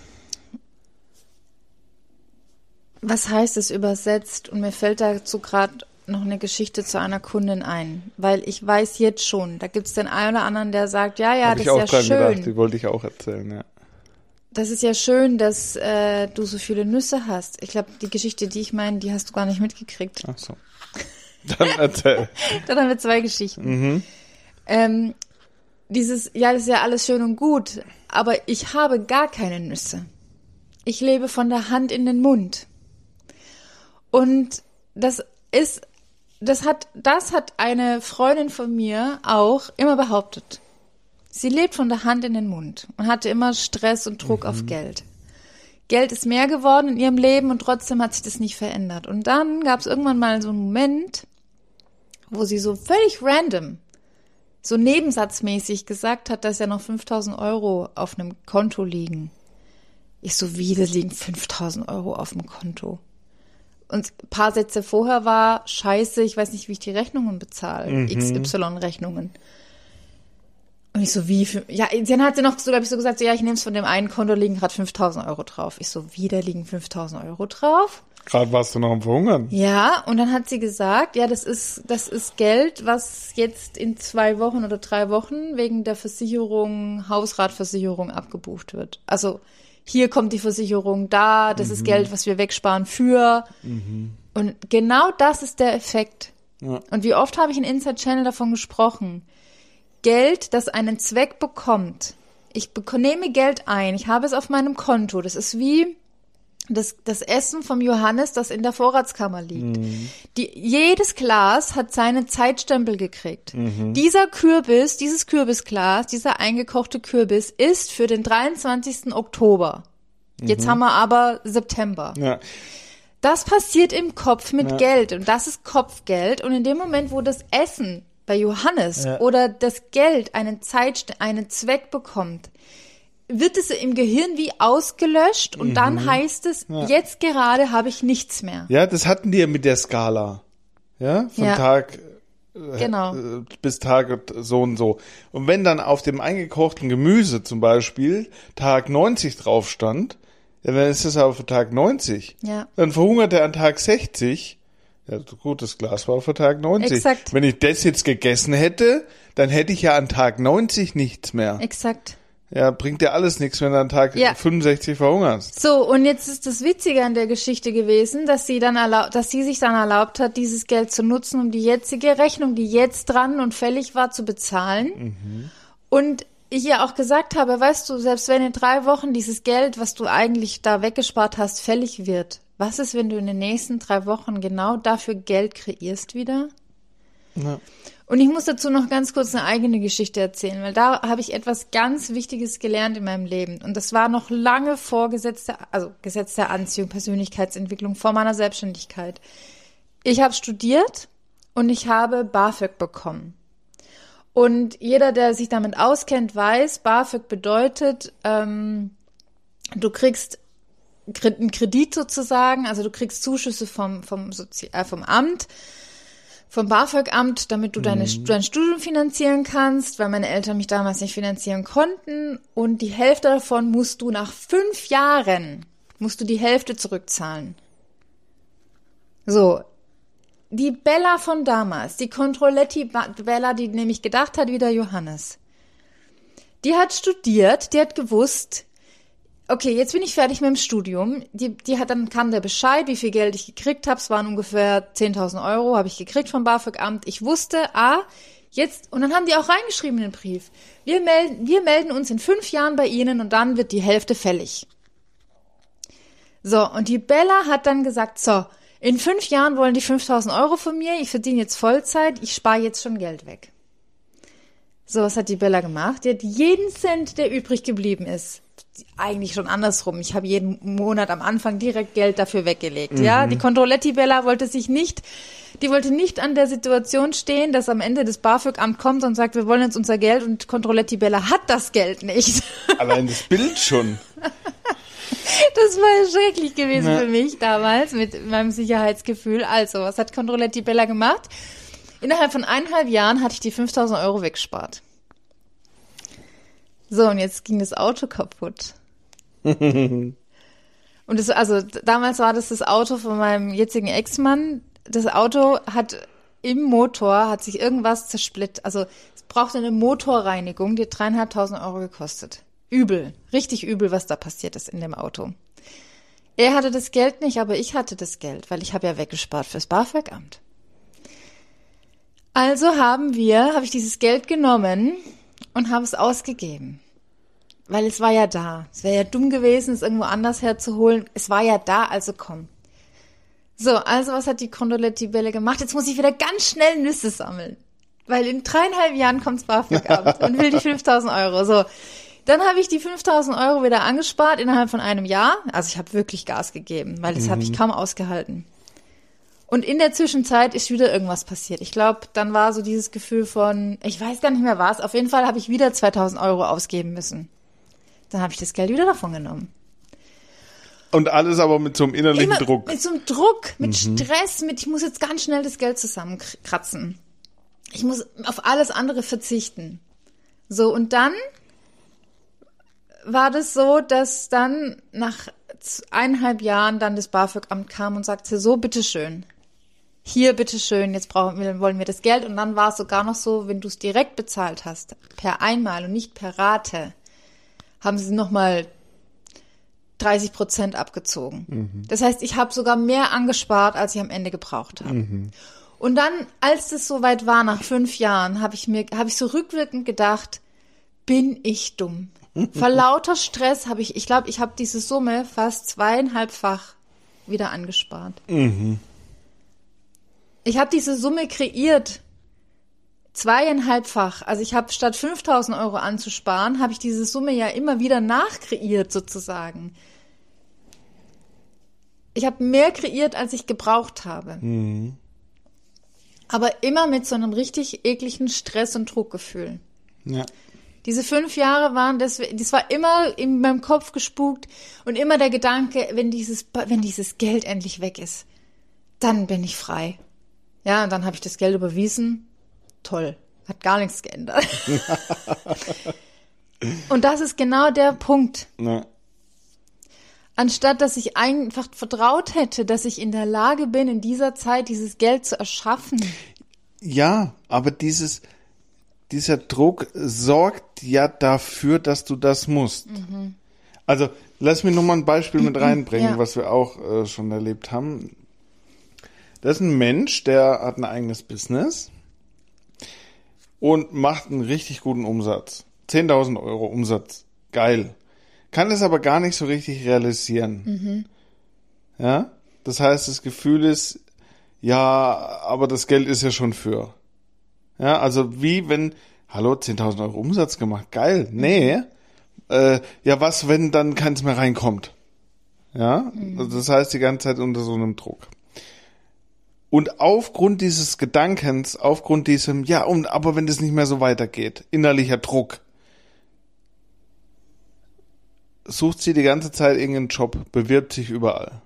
Was heißt es übersetzt? Und mir fällt dazu gerade noch eine Geschichte zu einer Kundin ein. Weil ich weiß jetzt schon, da gibt es den einen oder anderen, der sagt, ja, ja, Hab das ich auch ist ja dran schön. Gedacht. Die wollte ich auch erzählen, ja. Das ist ja schön, dass äh, du so viele Nüsse hast. Ich glaube, die Geschichte, die ich meine, die hast du gar nicht mitgekriegt. Ach so. Dann erzähl. Dann haben wir zwei Geschichten. Mhm. Ähm, dieses, ja, das ist ja alles schön und gut, aber ich habe gar keine Nüsse. Ich lebe von der Hand in den Mund. Und das ist, das hat, das hat eine Freundin von mir auch immer behauptet. Sie lebt von der Hand in den Mund und hatte immer Stress und Druck mhm. auf Geld. Geld ist mehr geworden in ihrem Leben und trotzdem hat sich das nicht verändert. Und dann gab es irgendwann mal so einen Moment, wo sie so völlig random, so nebensatzmäßig gesagt hat, dass ja noch fünftausend Euro auf einem Konto liegen. Ich so, wie, da liegen fünftausend Euro auf dem Konto. Und ein paar Sätze vorher war, scheiße, ich weiß nicht, wie ich die Rechnungen bezahle, mhm. X Y-Rechnungen. Und ich so, wie, für, ja, dann hat sie noch so, glaube ich, so gesagt, so, ja, ich nehme es von dem einen Konto, liegen gerade fünftausend Euro drauf. Ich so, wie, da liegen fünftausend Euro drauf? Gerade warst du noch am Verhungern. Ja, und dann hat sie gesagt, ja, das ist, das ist Geld, was jetzt in zwei Wochen oder drei Wochen wegen der Versicherung, Hausratversicherung abgebucht wird. Also, hier kommt die Versicherung, da, das mhm. ist Geld, was wir wegsparen für. Mhm. Und genau das ist der Effekt. Ja. Und wie oft habe ich in Inside Channel davon gesprochen? Geld, das einen Zweck bekommt. Ich nehme Geld ein, ich habe es auf meinem Konto. Das ist wie das, das Essen vom Johannes, das in der Vorratskammer liegt. Mhm. Die, jedes Glas hat seinen Zeitstempel gekriegt. Mhm. Dieser Kürbis, dieses Kürbisglas, dieser eingekochte Kürbis ist für den dreiundzwanzigsten Oktober. Mhm. Jetzt haben wir aber September. Ja. Das passiert im Kopf mit ja. Geld und das ist Kopfgeld. Und in dem Moment, wo das Essen bei Johannes ja. oder das Geld einen Zeit, einen Zweck bekommt, wird es im Gehirn wie ausgelöscht und mhm. dann heißt es, ja. jetzt gerade habe ich nichts mehr. Ja, das hatten die ja mit der Skala. Ja, von ja. Tag äh, genau. bis Tag so und so. Und wenn dann auf dem eingekochten Gemüse zum Beispiel Tag neunzig drauf stand, ja, dann ist es auf Tag neunzig. Ja. Dann verhungert er an Tag sechzig. Ja, gut, das Glas war für Tag neunzig. Exakt. Wenn ich das jetzt gegessen hätte, dann hätte ich ja an Tag neunzig nichts mehr. Exakt. Ja, bringt dir alles nichts, wenn du an Tag Ja. fünfundsechzig verhungerst. So, und jetzt ist das Witzige an der Geschichte gewesen, dass sie dann erlaubt, dass sie sich dann erlaubt hat, dieses Geld zu nutzen, um die jetzige Rechnung, die jetzt dran und fällig war, zu bezahlen. Mhm. Und ich ihr auch gesagt habe, weißt du, selbst wenn in drei Wochen dieses Geld, was du eigentlich da weggespart hast, fällig wird, was ist, wenn du in den nächsten drei Wochen genau dafür Geld kreierst wieder? Ja. Und ich muss dazu noch ganz kurz eine eigene Geschichte erzählen, weil da habe ich etwas ganz Wichtiges gelernt in meinem Leben. Und das war noch lange vor Gesetz der, also Gesetz der Anziehung, Persönlichkeitsentwicklung, vor meiner Selbstständigkeit. Ich habe studiert und ich habe BAföG bekommen. Und jeder, der sich damit auskennt, weiß, BAföG bedeutet, ähm, du kriegst einen Kredit sozusagen, also du kriegst Zuschüsse vom, vom, Sozi- äh, vom Amt, vom BAföG-Amt, damit du deine, mhm. dein Studium finanzieren kannst, weil meine Eltern mich damals nicht finanzieren konnten. Und die Hälfte davon musst du nach fünf Jahren, musst du die Hälfte zurückzahlen. So, die Bella von damals, die Controletti Bella, die nämlich gedacht hat wie der Johannes, die hat studiert, die hat gewusst, okay, jetzt bin ich fertig mit dem Studium. Die, die hat, dann kam der Bescheid, wie viel Geld ich gekriegt habe. Es waren ungefähr zehntausend Euro, habe ich gekriegt vom BAföG-Amt. Ich wusste, ah, jetzt, und dann haben die auch reingeschrieben in den Brief, wir melden, wir melden uns in fünf Jahren bei Ihnen und dann wird die Hälfte fällig. So, und die Bella hat dann gesagt, so, in fünf Jahren wollen die fünftausend Euro von mir, ich verdiene jetzt Vollzeit, ich spare jetzt schon Geld weg. So, was hat die Bella gemacht? Die hat jeden Cent, der übrig geblieben ist, eigentlich schon andersrum. Ich habe jeden Monat am Anfang direkt Geld dafür weggelegt. Mhm. Ja, die Controletti Bella wollte sich nicht, die wollte nicht an der Situation stehen, dass am Ende das BAföG-Amt kommt und sagt, wir wollen jetzt unser Geld, und Controletti Bella hat das Geld nicht. Allein das Bild schon. Das war schrecklich gewesen ja. für mich damals mit meinem Sicherheitsgefühl. Also, was hat Controletti Bella gemacht? Innerhalb von eineinhalb Jahren hatte ich die fünftausend Euro weggespart. So, und jetzt ging das Auto kaputt. Und das, also damals war das das Auto von meinem jetzigen Ex-Mann. Das Auto hat im Motor, hat sich irgendwas zersplittert. Also es brauchte eine Motorreinigung, die hat dreieinhalbtausend Euro gekostet. Übel, richtig übel, was da passiert ist in dem Auto. Er hatte das Geld nicht, aber ich hatte das Geld, weil ich habe ja weggespart fürs BAföG-Amt. Also haben wir, habe ich dieses Geld genommen und habe es ausgegeben. Weil es war ja da. Es wäre ja dumm gewesen, es irgendwo anders herzuholen. Es war ja da, also komm. So, also was hat die Controletti Bella gemacht? Jetzt muss ich wieder ganz schnell Nüsse sammeln. Weil in dreieinhalb Jahren kommt's BAföG-Amt und will die fünftausend Euro. So, dann habe ich die fünftausend Euro wieder angespart innerhalb von einem Jahr. Also ich habe wirklich Gas gegeben, weil das mhm. habe ich kaum ausgehalten. Und in der Zwischenzeit ist wieder irgendwas passiert. Ich glaube, dann war so dieses Gefühl von, ich weiß gar nicht mehr was, auf jeden Fall habe ich wieder zweitausend Euro ausgeben müssen. Dann habe ich das Geld wieder davon genommen. Und alles aber mit so einem innerlichen Immer Druck. Mit so einem Druck, mit mhm. Stress, mit ich muss jetzt ganz schnell das Geld zusammenkratzen. Ich muss auf alles andere verzichten. So, und dann war das so, dass dann nach eineinhalb Jahren dann das BAföG-Amt kam und sagte, so, bitteschön. Hier, bitteschön, jetzt brauchen wir, wollen wir das Geld. Und dann war es sogar noch so, wenn du es direkt bezahlt hast, per Einmal und nicht per Rate, haben sie nochmal dreißig Prozent abgezogen. Mhm. Das heißt, ich habe sogar mehr angespart, als ich am Ende gebraucht habe. Mhm. Und dann, als das soweit war, nach fünf Jahren, habe ich mir, habe ich so rückwirkend gedacht, bin ich dumm. Vor lauter Stress habe ich, ich glaube, ich habe diese Summe fast zweieinhalbfach wieder angespart. Mhm. Ich habe diese Summe kreiert, zweieinhalbfach. Also ich habe statt fünftausend Euro anzusparen, habe ich diese Summe ja immer wieder nachkreiert sozusagen. Ich habe mehr kreiert, als ich gebraucht habe. Mhm. Aber immer mit so einem richtig ekligen Stress- und Druckgefühl. Ja. Diese fünf Jahre waren, das, das war immer in meinem Kopf gespukt und immer der Gedanke, wenn dieses, wenn dieses Geld endlich weg ist, dann bin ich frei. Ja, und dann habe ich das Geld überwiesen. Toll. Hat gar nichts geändert. Und das ist genau der Punkt. Ja. Anstatt, dass ich einfach vertraut hätte, dass ich in der Lage bin, in dieser Zeit dieses Geld zu erschaffen. Ja, aber dieses, dieser Druck sorgt ja dafür, dass du das musst. Mhm. Also, lass mich nochmal ein Beispiel mit reinbringen, ja. was wir auch äh, schon erlebt haben. Das ist ein Mensch, der hat ein eigenes Business und macht einen richtig guten Umsatz. zehntausend Euro Umsatz. Geil. Kann es aber gar nicht so richtig realisieren. Mhm. Ja? Das heißt, das Gefühl ist, ja, aber das Geld ist ja schon für. Ja, also wie wenn, hallo, zehntausend Euro Umsatz gemacht, geil. Nee. Äh, ja, was, wenn dann keins mehr reinkommt? Ja, mhm. also das heißt die ganze Zeit unter so einem Druck. Und aufgrund dieses Gedankens, aufgrund diesem, ja, und, aber wenn das nicht mehr so weitergeht, innerlicher Druck, sucht sie die ganze Zeit irgendeinen Job, bewirbt sich überall.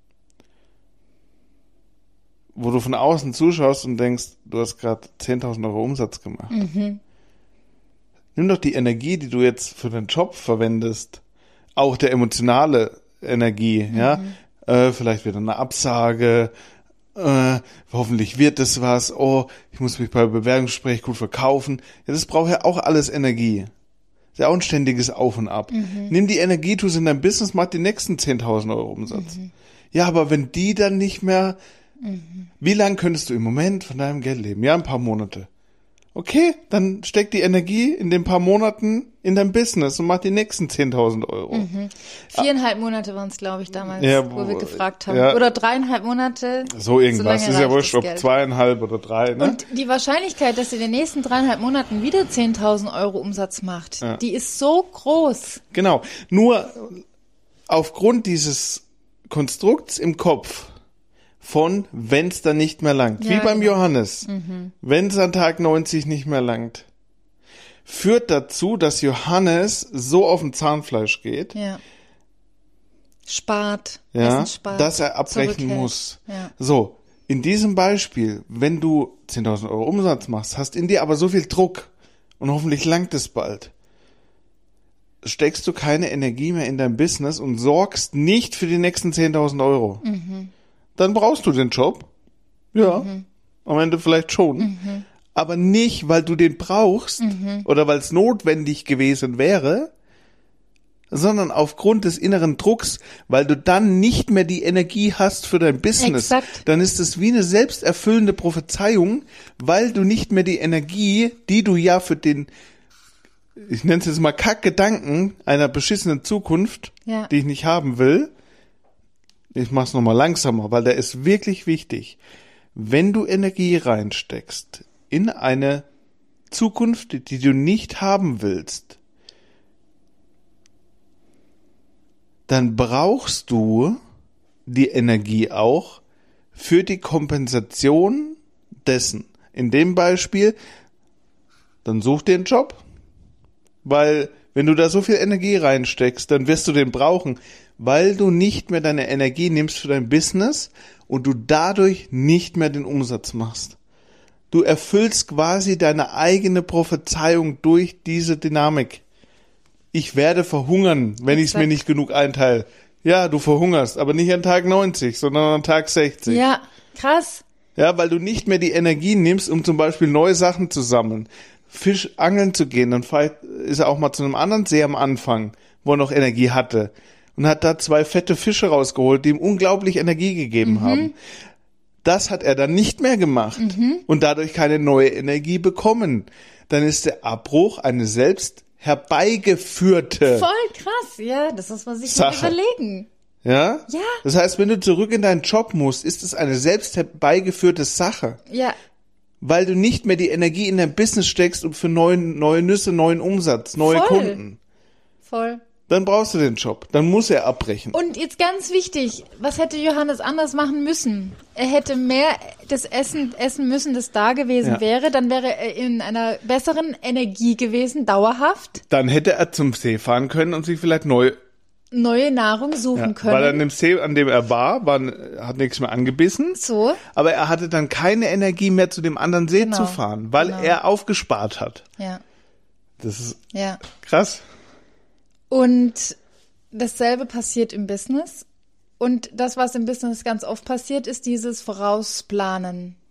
Wo du von außen zuschaust und denkst, du hast gerade zehntausend Euro Umsatz gemacht. Mhm. Nimm doch die Energie, die du jetzt für den Job verwendest, auch der emotionale Energie, mhm. ja, äh, vielleicht wieder eine Absage, äh, hoffentlich wird es was, oh, ich muss mich bei Bewerbungsgespräch gut verkaufen. Ja, das braucht ja auch alles Energie. Ist ja auch ein ständiges Auf und Ab. Mhm. Nimm die Energie, tu es in dein Business, mach die nächsten zehntausend Euro Umsatz. Mhm. Ja, aber wenn die dann nicht mehr, mhm. wie lange könntest du im Moment von deinem Geld leben? Ja, ein paar Monate. Okay, dann steck die Energie in den paar Monaten in dein Business und mach die nächsten zehntausend Euro. Mhm. Viereinhalb ah. Monate waren es, glaube ich, damals, ja, wo, wo wir gefragt haben. Ja, oder dreieinhalb Monate. So irgendwas. So ist ja wurscht, ob Geld. zweieinhalb oder drei. Ne? Und die Wahrscheinlichkeit, dass sie in den nächsten dreieinhalb Monaten wieder zehntausend Euro Umsatz macht, ja. die ist so groß. Genau. Nur aufgrund dieses Konstrukts im Kopf von, wenn es dann nicht mehr langt. Ja, wie beim genau. Johannes. Mhm. Wenn es an Tag neunzig nicht mehr langt. Führt dazu, dass Johannes so auf dem Zahnfleisch geht. Ja. Spart. Ja, Essen spart, dass er abbrechen zurückhält. muss. Ja. So, in diesem Beispiel, wenn du zehntausend Euro Umsatz machst, hast in dir aber so viel Druck und hoffentlich langt es bald, steckst du keine Energie mehr in dein Business und sorgst nicht für die nächsten zehntausend Euro. Mhm. Dann brauchst du den Job. Ja, mhm. am Ende vielleicht schon. Mhm. Aber nicht, weil du den brauchst mhm. oder weil es notwendig gewesen wäre, sondern aufgrund des inneren Drucks, weil du dann nicht mehr die Energie hast für dein Business. Exakt. Dann ist es wie eine selbsterfüllende Prophezeiung, weil du nicht mehr die Energie, die du ja für den, ich nenne es jetzt mal Kackgedanken einer beschissenen Zukunft, ja. die ich nicht haben will, ich mach's nochmal langsamer, weil der ist wirklich wichtig. Wenn du Energie reinsteckst in eine Zukunft, die du nicht haben willst, dann brauchst du die Energie auch für die Kompensation dessen. In dem Beispiel, dann such dir einen Job, weil wenn du da so viel Energie reinsteckst, dann wirst du den brauchen, weil du nicht mehr deine Energie nimmst für dein Business und du dadurch nicht mehr den Umsatz machst. Du erfüllst quasi deine eigene Prophezeiung durch diese Dynamik. Ich werde verhungern, wenn ich es mir nicht genug einteile. Ja, du verhungerst, aber nicht an Tag neunzig, sondern an Tag sechzig. Ja, krass. Ja, weil du nicht mehr die Energie nimmst, um zum Beispiel neue Sachen zu sammeln. Fisch angeln zu gehen, dann ist er auch mal zu einem anderen See am Anfang, wo er noch Energie hatte. Und hat da zwei fette Fische rausgeholt, die ihm unglaublich Energie gegeben mhm. haben. Das hat er dann nicht mehr gemacht mhm. und dadurch keine neue Energie bekommen. Dann ist der Abbruch eine selbst herbeigeführte Voll krass, ja, das muss man sich mal überlegen. Ja? Ja. Das heißt, wenn du zurück in deinen Job musst, ist es eine selbst herbeigeführte Sache. Ja. Weil du nicht mehr die Energie in dein Business steckst und für neue, neue Nüsse, neuen Umsatz, neue Voll. Kunden. Voll. Dann brauchst du den Job. Dann muss er abbrechen. Und jetzt ganz wichtig, was hätte Johannes anders machen müssen? Er hätte mehr das Essen essen müssen, das da gewesen Ja. wäre. Dann wäre er in einer besseren Energie gewesen, dauerhaft. Dann hätte er zum See fahren können und sich vielleicht neu, Neue Nahrung suchen ja, können. weil an dem See, an dem er war, war, hat nichts mehr angebissen. So. Aber er hatte dann keine Energie mehr, zu dem anderen See Genau. zu fahren, weil Genau. er aufgespart hat. Ja. Das ist Ja. krass. Und dasselbe passiert im Business. Und das, was im Business ganz oft passiert, ist dieses Vorausplanen.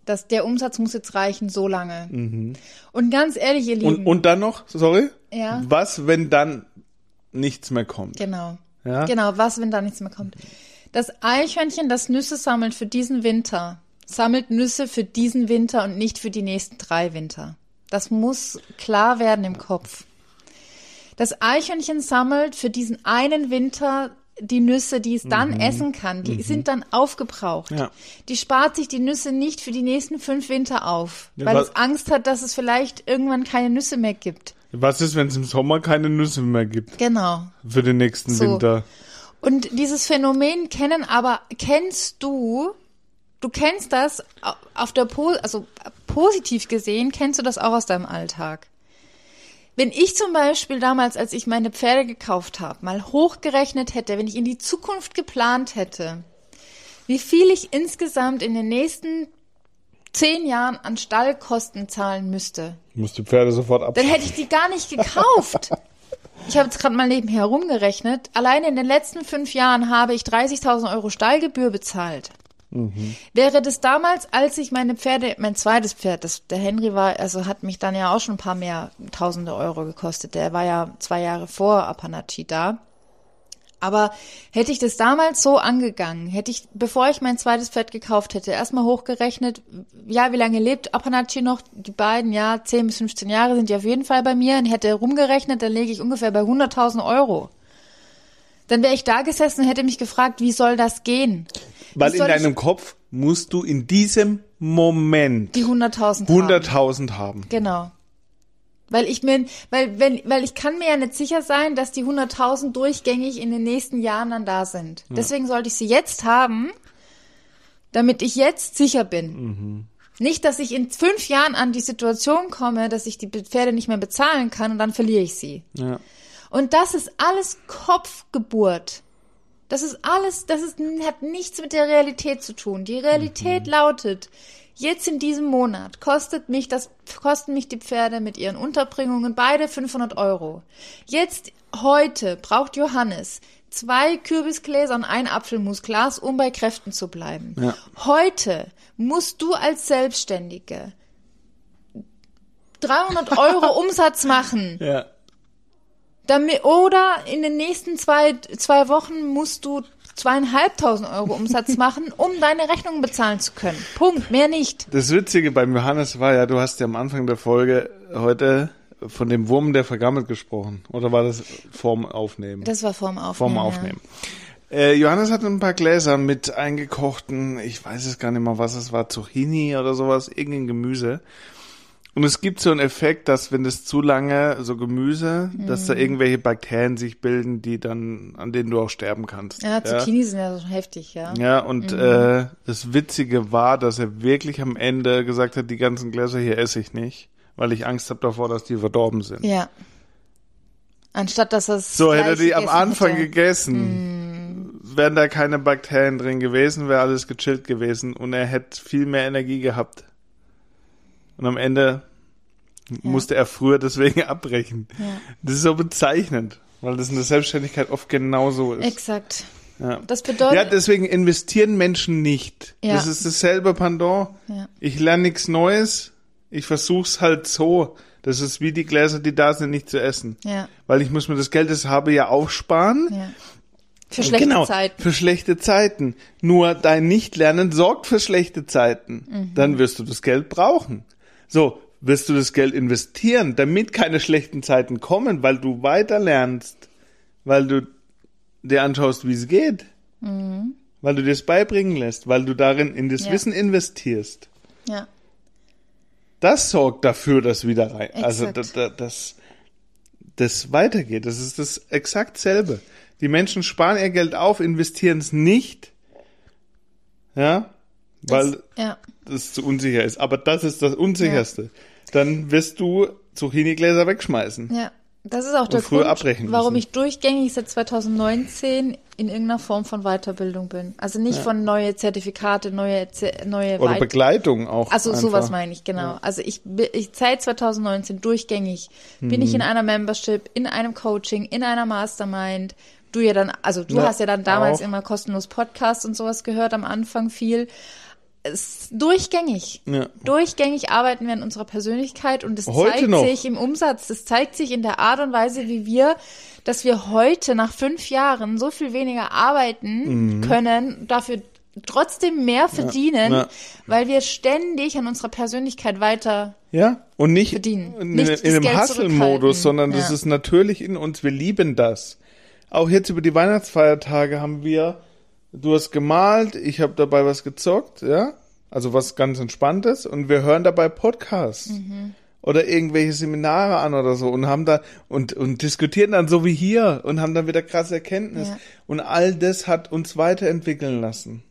dass der Umsatz muss jetzt reichen, so lange. Mhm. Und ganz ehrlich, ihr Lieben. Und, und dann noch, sorry? Ja. Was, wenn dann nichts mehr kommt? Genau. Ja? Genau, was, wenn da nichts mehr kommt? Das Eichhörnchen, das Nüsse sammelt für diesen Winter, sammelt Nüsse für diesen Winter und nicht für die nächsten drei Winter. Das muss klar werden im Kopf. Das Eichhörnchen sammelt für diesen einen Winter die Nüsse, die es dann mhm. essen kann. Die mhm. sind dann aufgebraucht. Ja. Die spart sich die Nüsse nicht für die nächsten fünf Winter auf, ja, weil es Angst hat, dass es vielleicht irgendwann keine Nüsse mehr gibt. Was ist, wenn es im Sommer keine Nüsse mehr gibt? Genau. Für den nächsten so. Winter. Und dieses Phänomen kennen aber, kennst du, du kennst das auf der, also positiv gesehen, kennst du das auch aus deinem Alltag. Wenn ich zum Beispiel damals, als ich meine Pferde gekauft habe, mal hochgerechnet hätte, wenn ich in die Zukunft geplant hätte, wie viel ich insgesamt in den nächsten zehn Jahren an Stallkosten zahlen müsste. Du musst die Pferde sofort abschaffen. Dann hätte ich die gar nicht gekauft. Ich habe jetzt gerade mal nebenher rumgerechnet. Alleine in den letzten fünf Jahren habe ich dreißigtausend Euro Stallgebühr bezahlt. Mhm. Wäre das damals, als ich meine Pferde, mein zweites Pferd, das, der Henry war, also hat mich dann ja auch schon ein paar mehr tausende Euro gekostet. Der war ja zwei Jahre vor Apanachi da. Aber hätte ich das damals so angegangen, hätte ich, bevor ich mein zweites Pferd gekauft hätte, erstmal hochgerechnet, ja, wie lange lebt Apanachi noch? Die beiden, ja, zehn bis fünfzehn Jahre sind die auf jeden Fall bei mir. Und hätte rumgerechnet, dann lege ich ungefähr bei hunderttausend Euro. Dann wäre ich da gesessen und hätte mich gefragt, wie soll das gehen? Weil in deinem Kopf musst du in diesem Moment die hunderttausend hunderttausend haben. Genau. Weil ich mir, weil, wenn, weil ich kann mir ja nicht sicher sein, dass die hunderttausend durchgängig in den nächsten Jahren dann da sind. Ja. Deswegen sollte ich sie jetzt haben, damit ich jetzt sicher bin. Mhm. Nicht, dass ich in fünf Jahren an die Situation komme, dass ich die Pferde nicht mehr bezahlen kann und dann verliere ich sie. Ja. Und das ist alles Kopfgeburt. Das ist alles, das ist, hat nichts mit der Realität zu tun. Die Realität mhm. lautet, jetzt in diesem Monat kostet mich das, kosten mich die Pferde mit ihren Unterbringungen beide fünfhundert Euro. Jetzt, heute braucht Johannes zwei Kürbisgläser und ein Apfelmusglas, um bei Kräften zu bleiben. Ja. Heute musst du als Selbstständige dreihundert Euro Umsatz machen. Ja. Damit, oder in den nächsten zwei, zwei Wochen musst du zweieinhalbtausend Euro Umsatz machen, um deine Rechnungen bezahlen zu können. Punkt, mehr nicht. Das Witzige beim Johannes war ja, du hast ja am Anfang der Folge heute von dem Wurm, der vergammelt, gesprochen. Oder war das vorm Aufnehmen? Das war vorm Aufnehmen. Vorm Aufnehmen. Ja. Äh, Johannes hat ein paar Gläser mit eingekochten, ich weiß es gar nicht mehr, was es war, Zucchini oder sowas, irgendein Gemüse. Und es gibt so einen Effekt, dass wenn das zu lange, so Gemüse, mm. dass da irgendwelche Bakterien sich bilden, die dann, an denen du auch sterben kannst. Ja, Zucchini ja. sind ja so heftig, ja. Ja, und mm. äh, das Witzige war, dass er wirklich am Ende gesagt hat, die ganzen Gläser hier esse ich nicht, weil ich Angst habe davor, dass die verdorben sind. Ja. Anstatt dass es so hätte er die am Anfang hätte. gegessen, mm. wären da keine Bakterien drin gewesen, wäre alles gechillt gewesen und er hätte viel mehr Energie gehabt. Und am Ende ja. musste er früher deswegen abbrechen. Ja. Das ist so bezeichnend, weil das in der Selbstständigkeit oft genauso ist. Exakt. Ja. Das bedeutet. Ja, deswegen investieren Menschen nicht. Ja. Das ist dasselbe Pendant. Ja. Ich lerne nichts Neues. Ich versuch's halt so. Das ist wie die Gläser, die da sind, nicht zu essen. Ja. Weil ich muss mir das Geld, das ich habe, ja aufsparen. Ja. Für schlechte genau, Zeiten. Für schlechte Zeiten. Nur dein Nichtlernen sorgt für schlechte Zeiten. Mhm. Dann wirst du das Geld brauchen. So, wirst du das Geld investieren, damit keine schlechten Zeiten kommen, weil du weiter lernst, weil du dir anschaust, wie es geht, mhm. weil du dir es beibringen lässt, weil du darin in das ja. Wissen investierst. Ja. Das sorgt dafür, dass wieder rein, exakt. also das, das, das weitergeht. Das ist das exakt selbe. Die Menschen sparen ihr Geld auf, investieren es nicht, ja, weil das, ja. das zu unsicher ist. Aber das ist das Unsicherste. Ja. Dann wirst du Zucchini-Gläser wegschmeißen. Ja, das ist auch der Grund, warum ich durchgängig seit zwanzig neunzehn in irgendeiner Form von Weiterbildung bin. Also nicht ja. von neue Zertifikate, neue neue Oder Weit- Begleitung auch. Also einfach. Sowas meine ich, genau. Ja. Also ich, ich seit zwanzig neunzehn durchgängig mhm. bin ich in einer Membership, in einem Coaching, in einer Mastermind. Du ja dann, also du ja, hast ja dann damals auch immer kostenlos Podcasts und sowas gehört, am Anfang viel. es, durchgängig. Ja. Durchgängig arbeiten wir an unserer Persönlichkeit und das Heute zeigt noch. sich im Umsatz, das zeigt sich in der Art und Weise, wie wir, dass wir heute nach fünf Jahren so viel weniger arbeiten mhm. können, dafür trotzdem mehr verdienen, ja, ja. weil wir ständig an unserer Persönlichkeit weiter ja, und nicht verdienen. in, nicht in einem Hustle-Modus, sondern ja. das ist natürlich in uns, wir lieben das. Auch jetzt über die Weihnachtsfeiertage haben wir, du hast gemalt, ich habe dabei was gezockt, ja, also was ganz Entspanntes und wir hören dabei Podcasts mhm. oder irgendwelche Seminare an oder so und haben da und und diskutieren dann so wie hier und haben dann wieder krasse Erkenntnis ja. und all das hat uns weiterentwickeln lassen.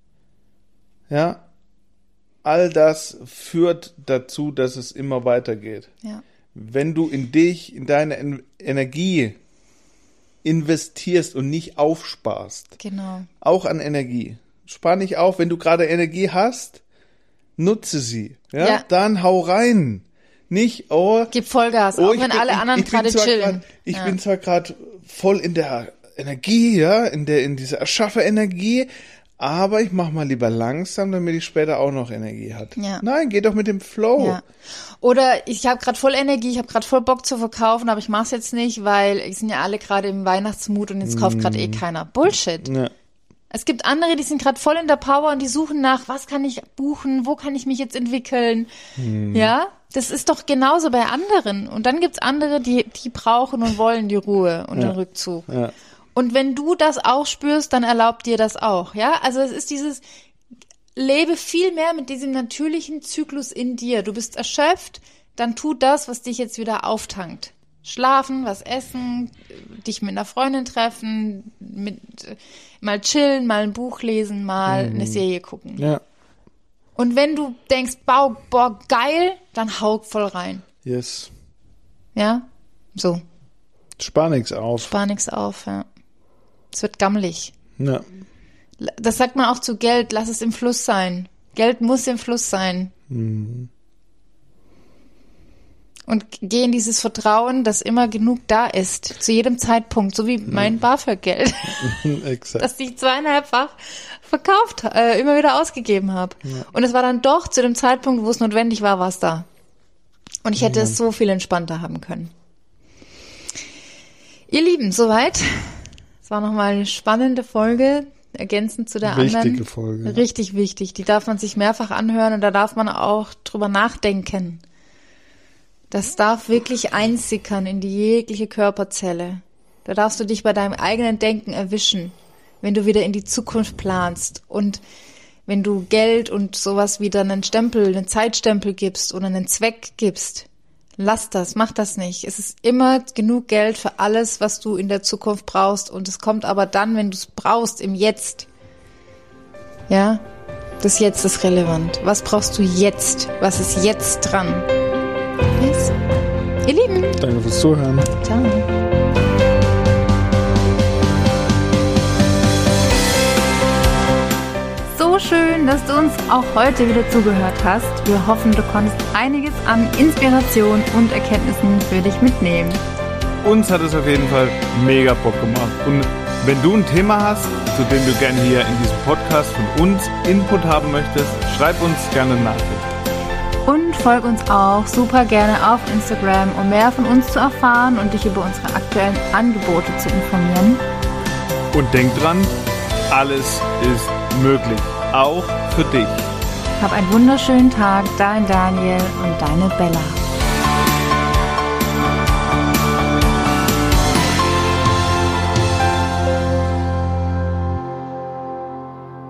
Ja, all das führt dazu, dass es immer weitergeht. Ja. Wenn du in dich, in deine en- Energie investierst und nicht aufsparst. Genau. Auch an Energie. Spar nicht auf, wenn du gerade Energie hast, nutze sie. Ja, ja. Dann hau rein. Nicht, oh. Gib Vollgas, oh, auch wenn bin, alle anderen ich, ich gerade chillen. Grad, ich ja. bin zwar gerade voll in der Energie, ja, in der, in dieser Erschaffer-Energie, aber ich mach mal lieber langsam, damit ich später auch noch Energie hat. Ja. Nein, geh doch mit dem Flow. Ja. Oder ich habe gerade voll Energie, ich habe gerade voll Bock zu verkaufen, aber ich mach's jetzt nicht, weil es sind ja alle gerade im Weihnachtsmut und jetzt kauft gerade eh keiner. Bullshit. Ja. Es gibt andere, die sind gerade voll in der Power und die suchen nach, was kann ich buchen, wo kann ich mich jetzt entwickeln. Hm. Ja, das ist doch genauso bei anderen. Und dann gibt's andere, die die brauchen und wollen die Ruhe und ja. den Rückzug. Ja. Und wenn du das auch spürst, dann erlaubt dir das auch, ja? Also es ist dieses, lebe viel mehr mit diesem natürlichen Zyklus in dir. Du bist erschöpft, dann tu das, was dich jetzt wieder auftankt. Schlafen, was essen, dich mit einer Freundin treffen, mit mal chillen, mal ein Buch lesen, mal mhm. eine Serie gucken. Ja. Und wenn du denkst, boah, boah, geil, dann hau voll rein. Yes. Ja? So. Spar nix auf. Spar nix auf, ja. Es wird gammelig. Ja. Das sagt man auch zu Geld, lass es im Fluss sein. Geld muss im Fluss sein. Mhm. Und geh in dieses Vertrauen, dass immer genug da ist, zu jedem Zeitpunkt, so wie mein BAföG-Geld, Exakt. das ich zweieinhalbfach verkauft, äh, immer wieder ausgegeben habe. Ja. Und es war dann doch zu dem Zeitpunkt, wo es notwendig war, war es da. Und ich hätte ja. es so viel entspannter haben können. Ihr Lieben, soweit. Es war nochmal eine spannende Folge, ergänzend zu der Wichtige anderen. Wichtige Folge. Richtig wichtig. Die darf man sich mehrfach anhören und da darf man auch drüber nachdenken. Das darf wirklich einsickern in die jegliche Körperzelle. Da darfst du dich bei deinem eigenen Denken erwischen, wenn du wieder in die Zukunft planst und wenn du Geld und sowas wieder einen Stempel, einen Zeitstempel gibst oder einen Zweck gibst. Lass das, mach das nicht. Es ist immer genug Geld für alles, was du in der Zukunft brauchst und es kommt aber dann, wenn du es brauchst, im Jetzt. Ja, das Jetzt ist relevant. Was brauchst du jetzt? Was ist jetzt dran? Yes. Ihr Lieben. Danke fürs Zuhören. Ciao. So schön, dass du uns auch heute wieder zugehört hast. Wir hoffen, du konntest einiges an Inspiration und Erkenntnissen für dich mitnehmen. Uns hat es auf jeden Fall mega Bock gemacht. Und wenn du ein Thema hast, zu dem du gerne hier in diesem Podcast von uns Input haben möchtest, schreib uns gerne eine Nachricht. Und folg uns auch super gerne auf Instagram, um mehr von uns zu erfahren und dich über unsere aktuellen Angebote zu informieren. Und denk dran, alles ist möglich, auch für dich. Hab einen wunderschönen Tag, dein Daniel und deine Bella.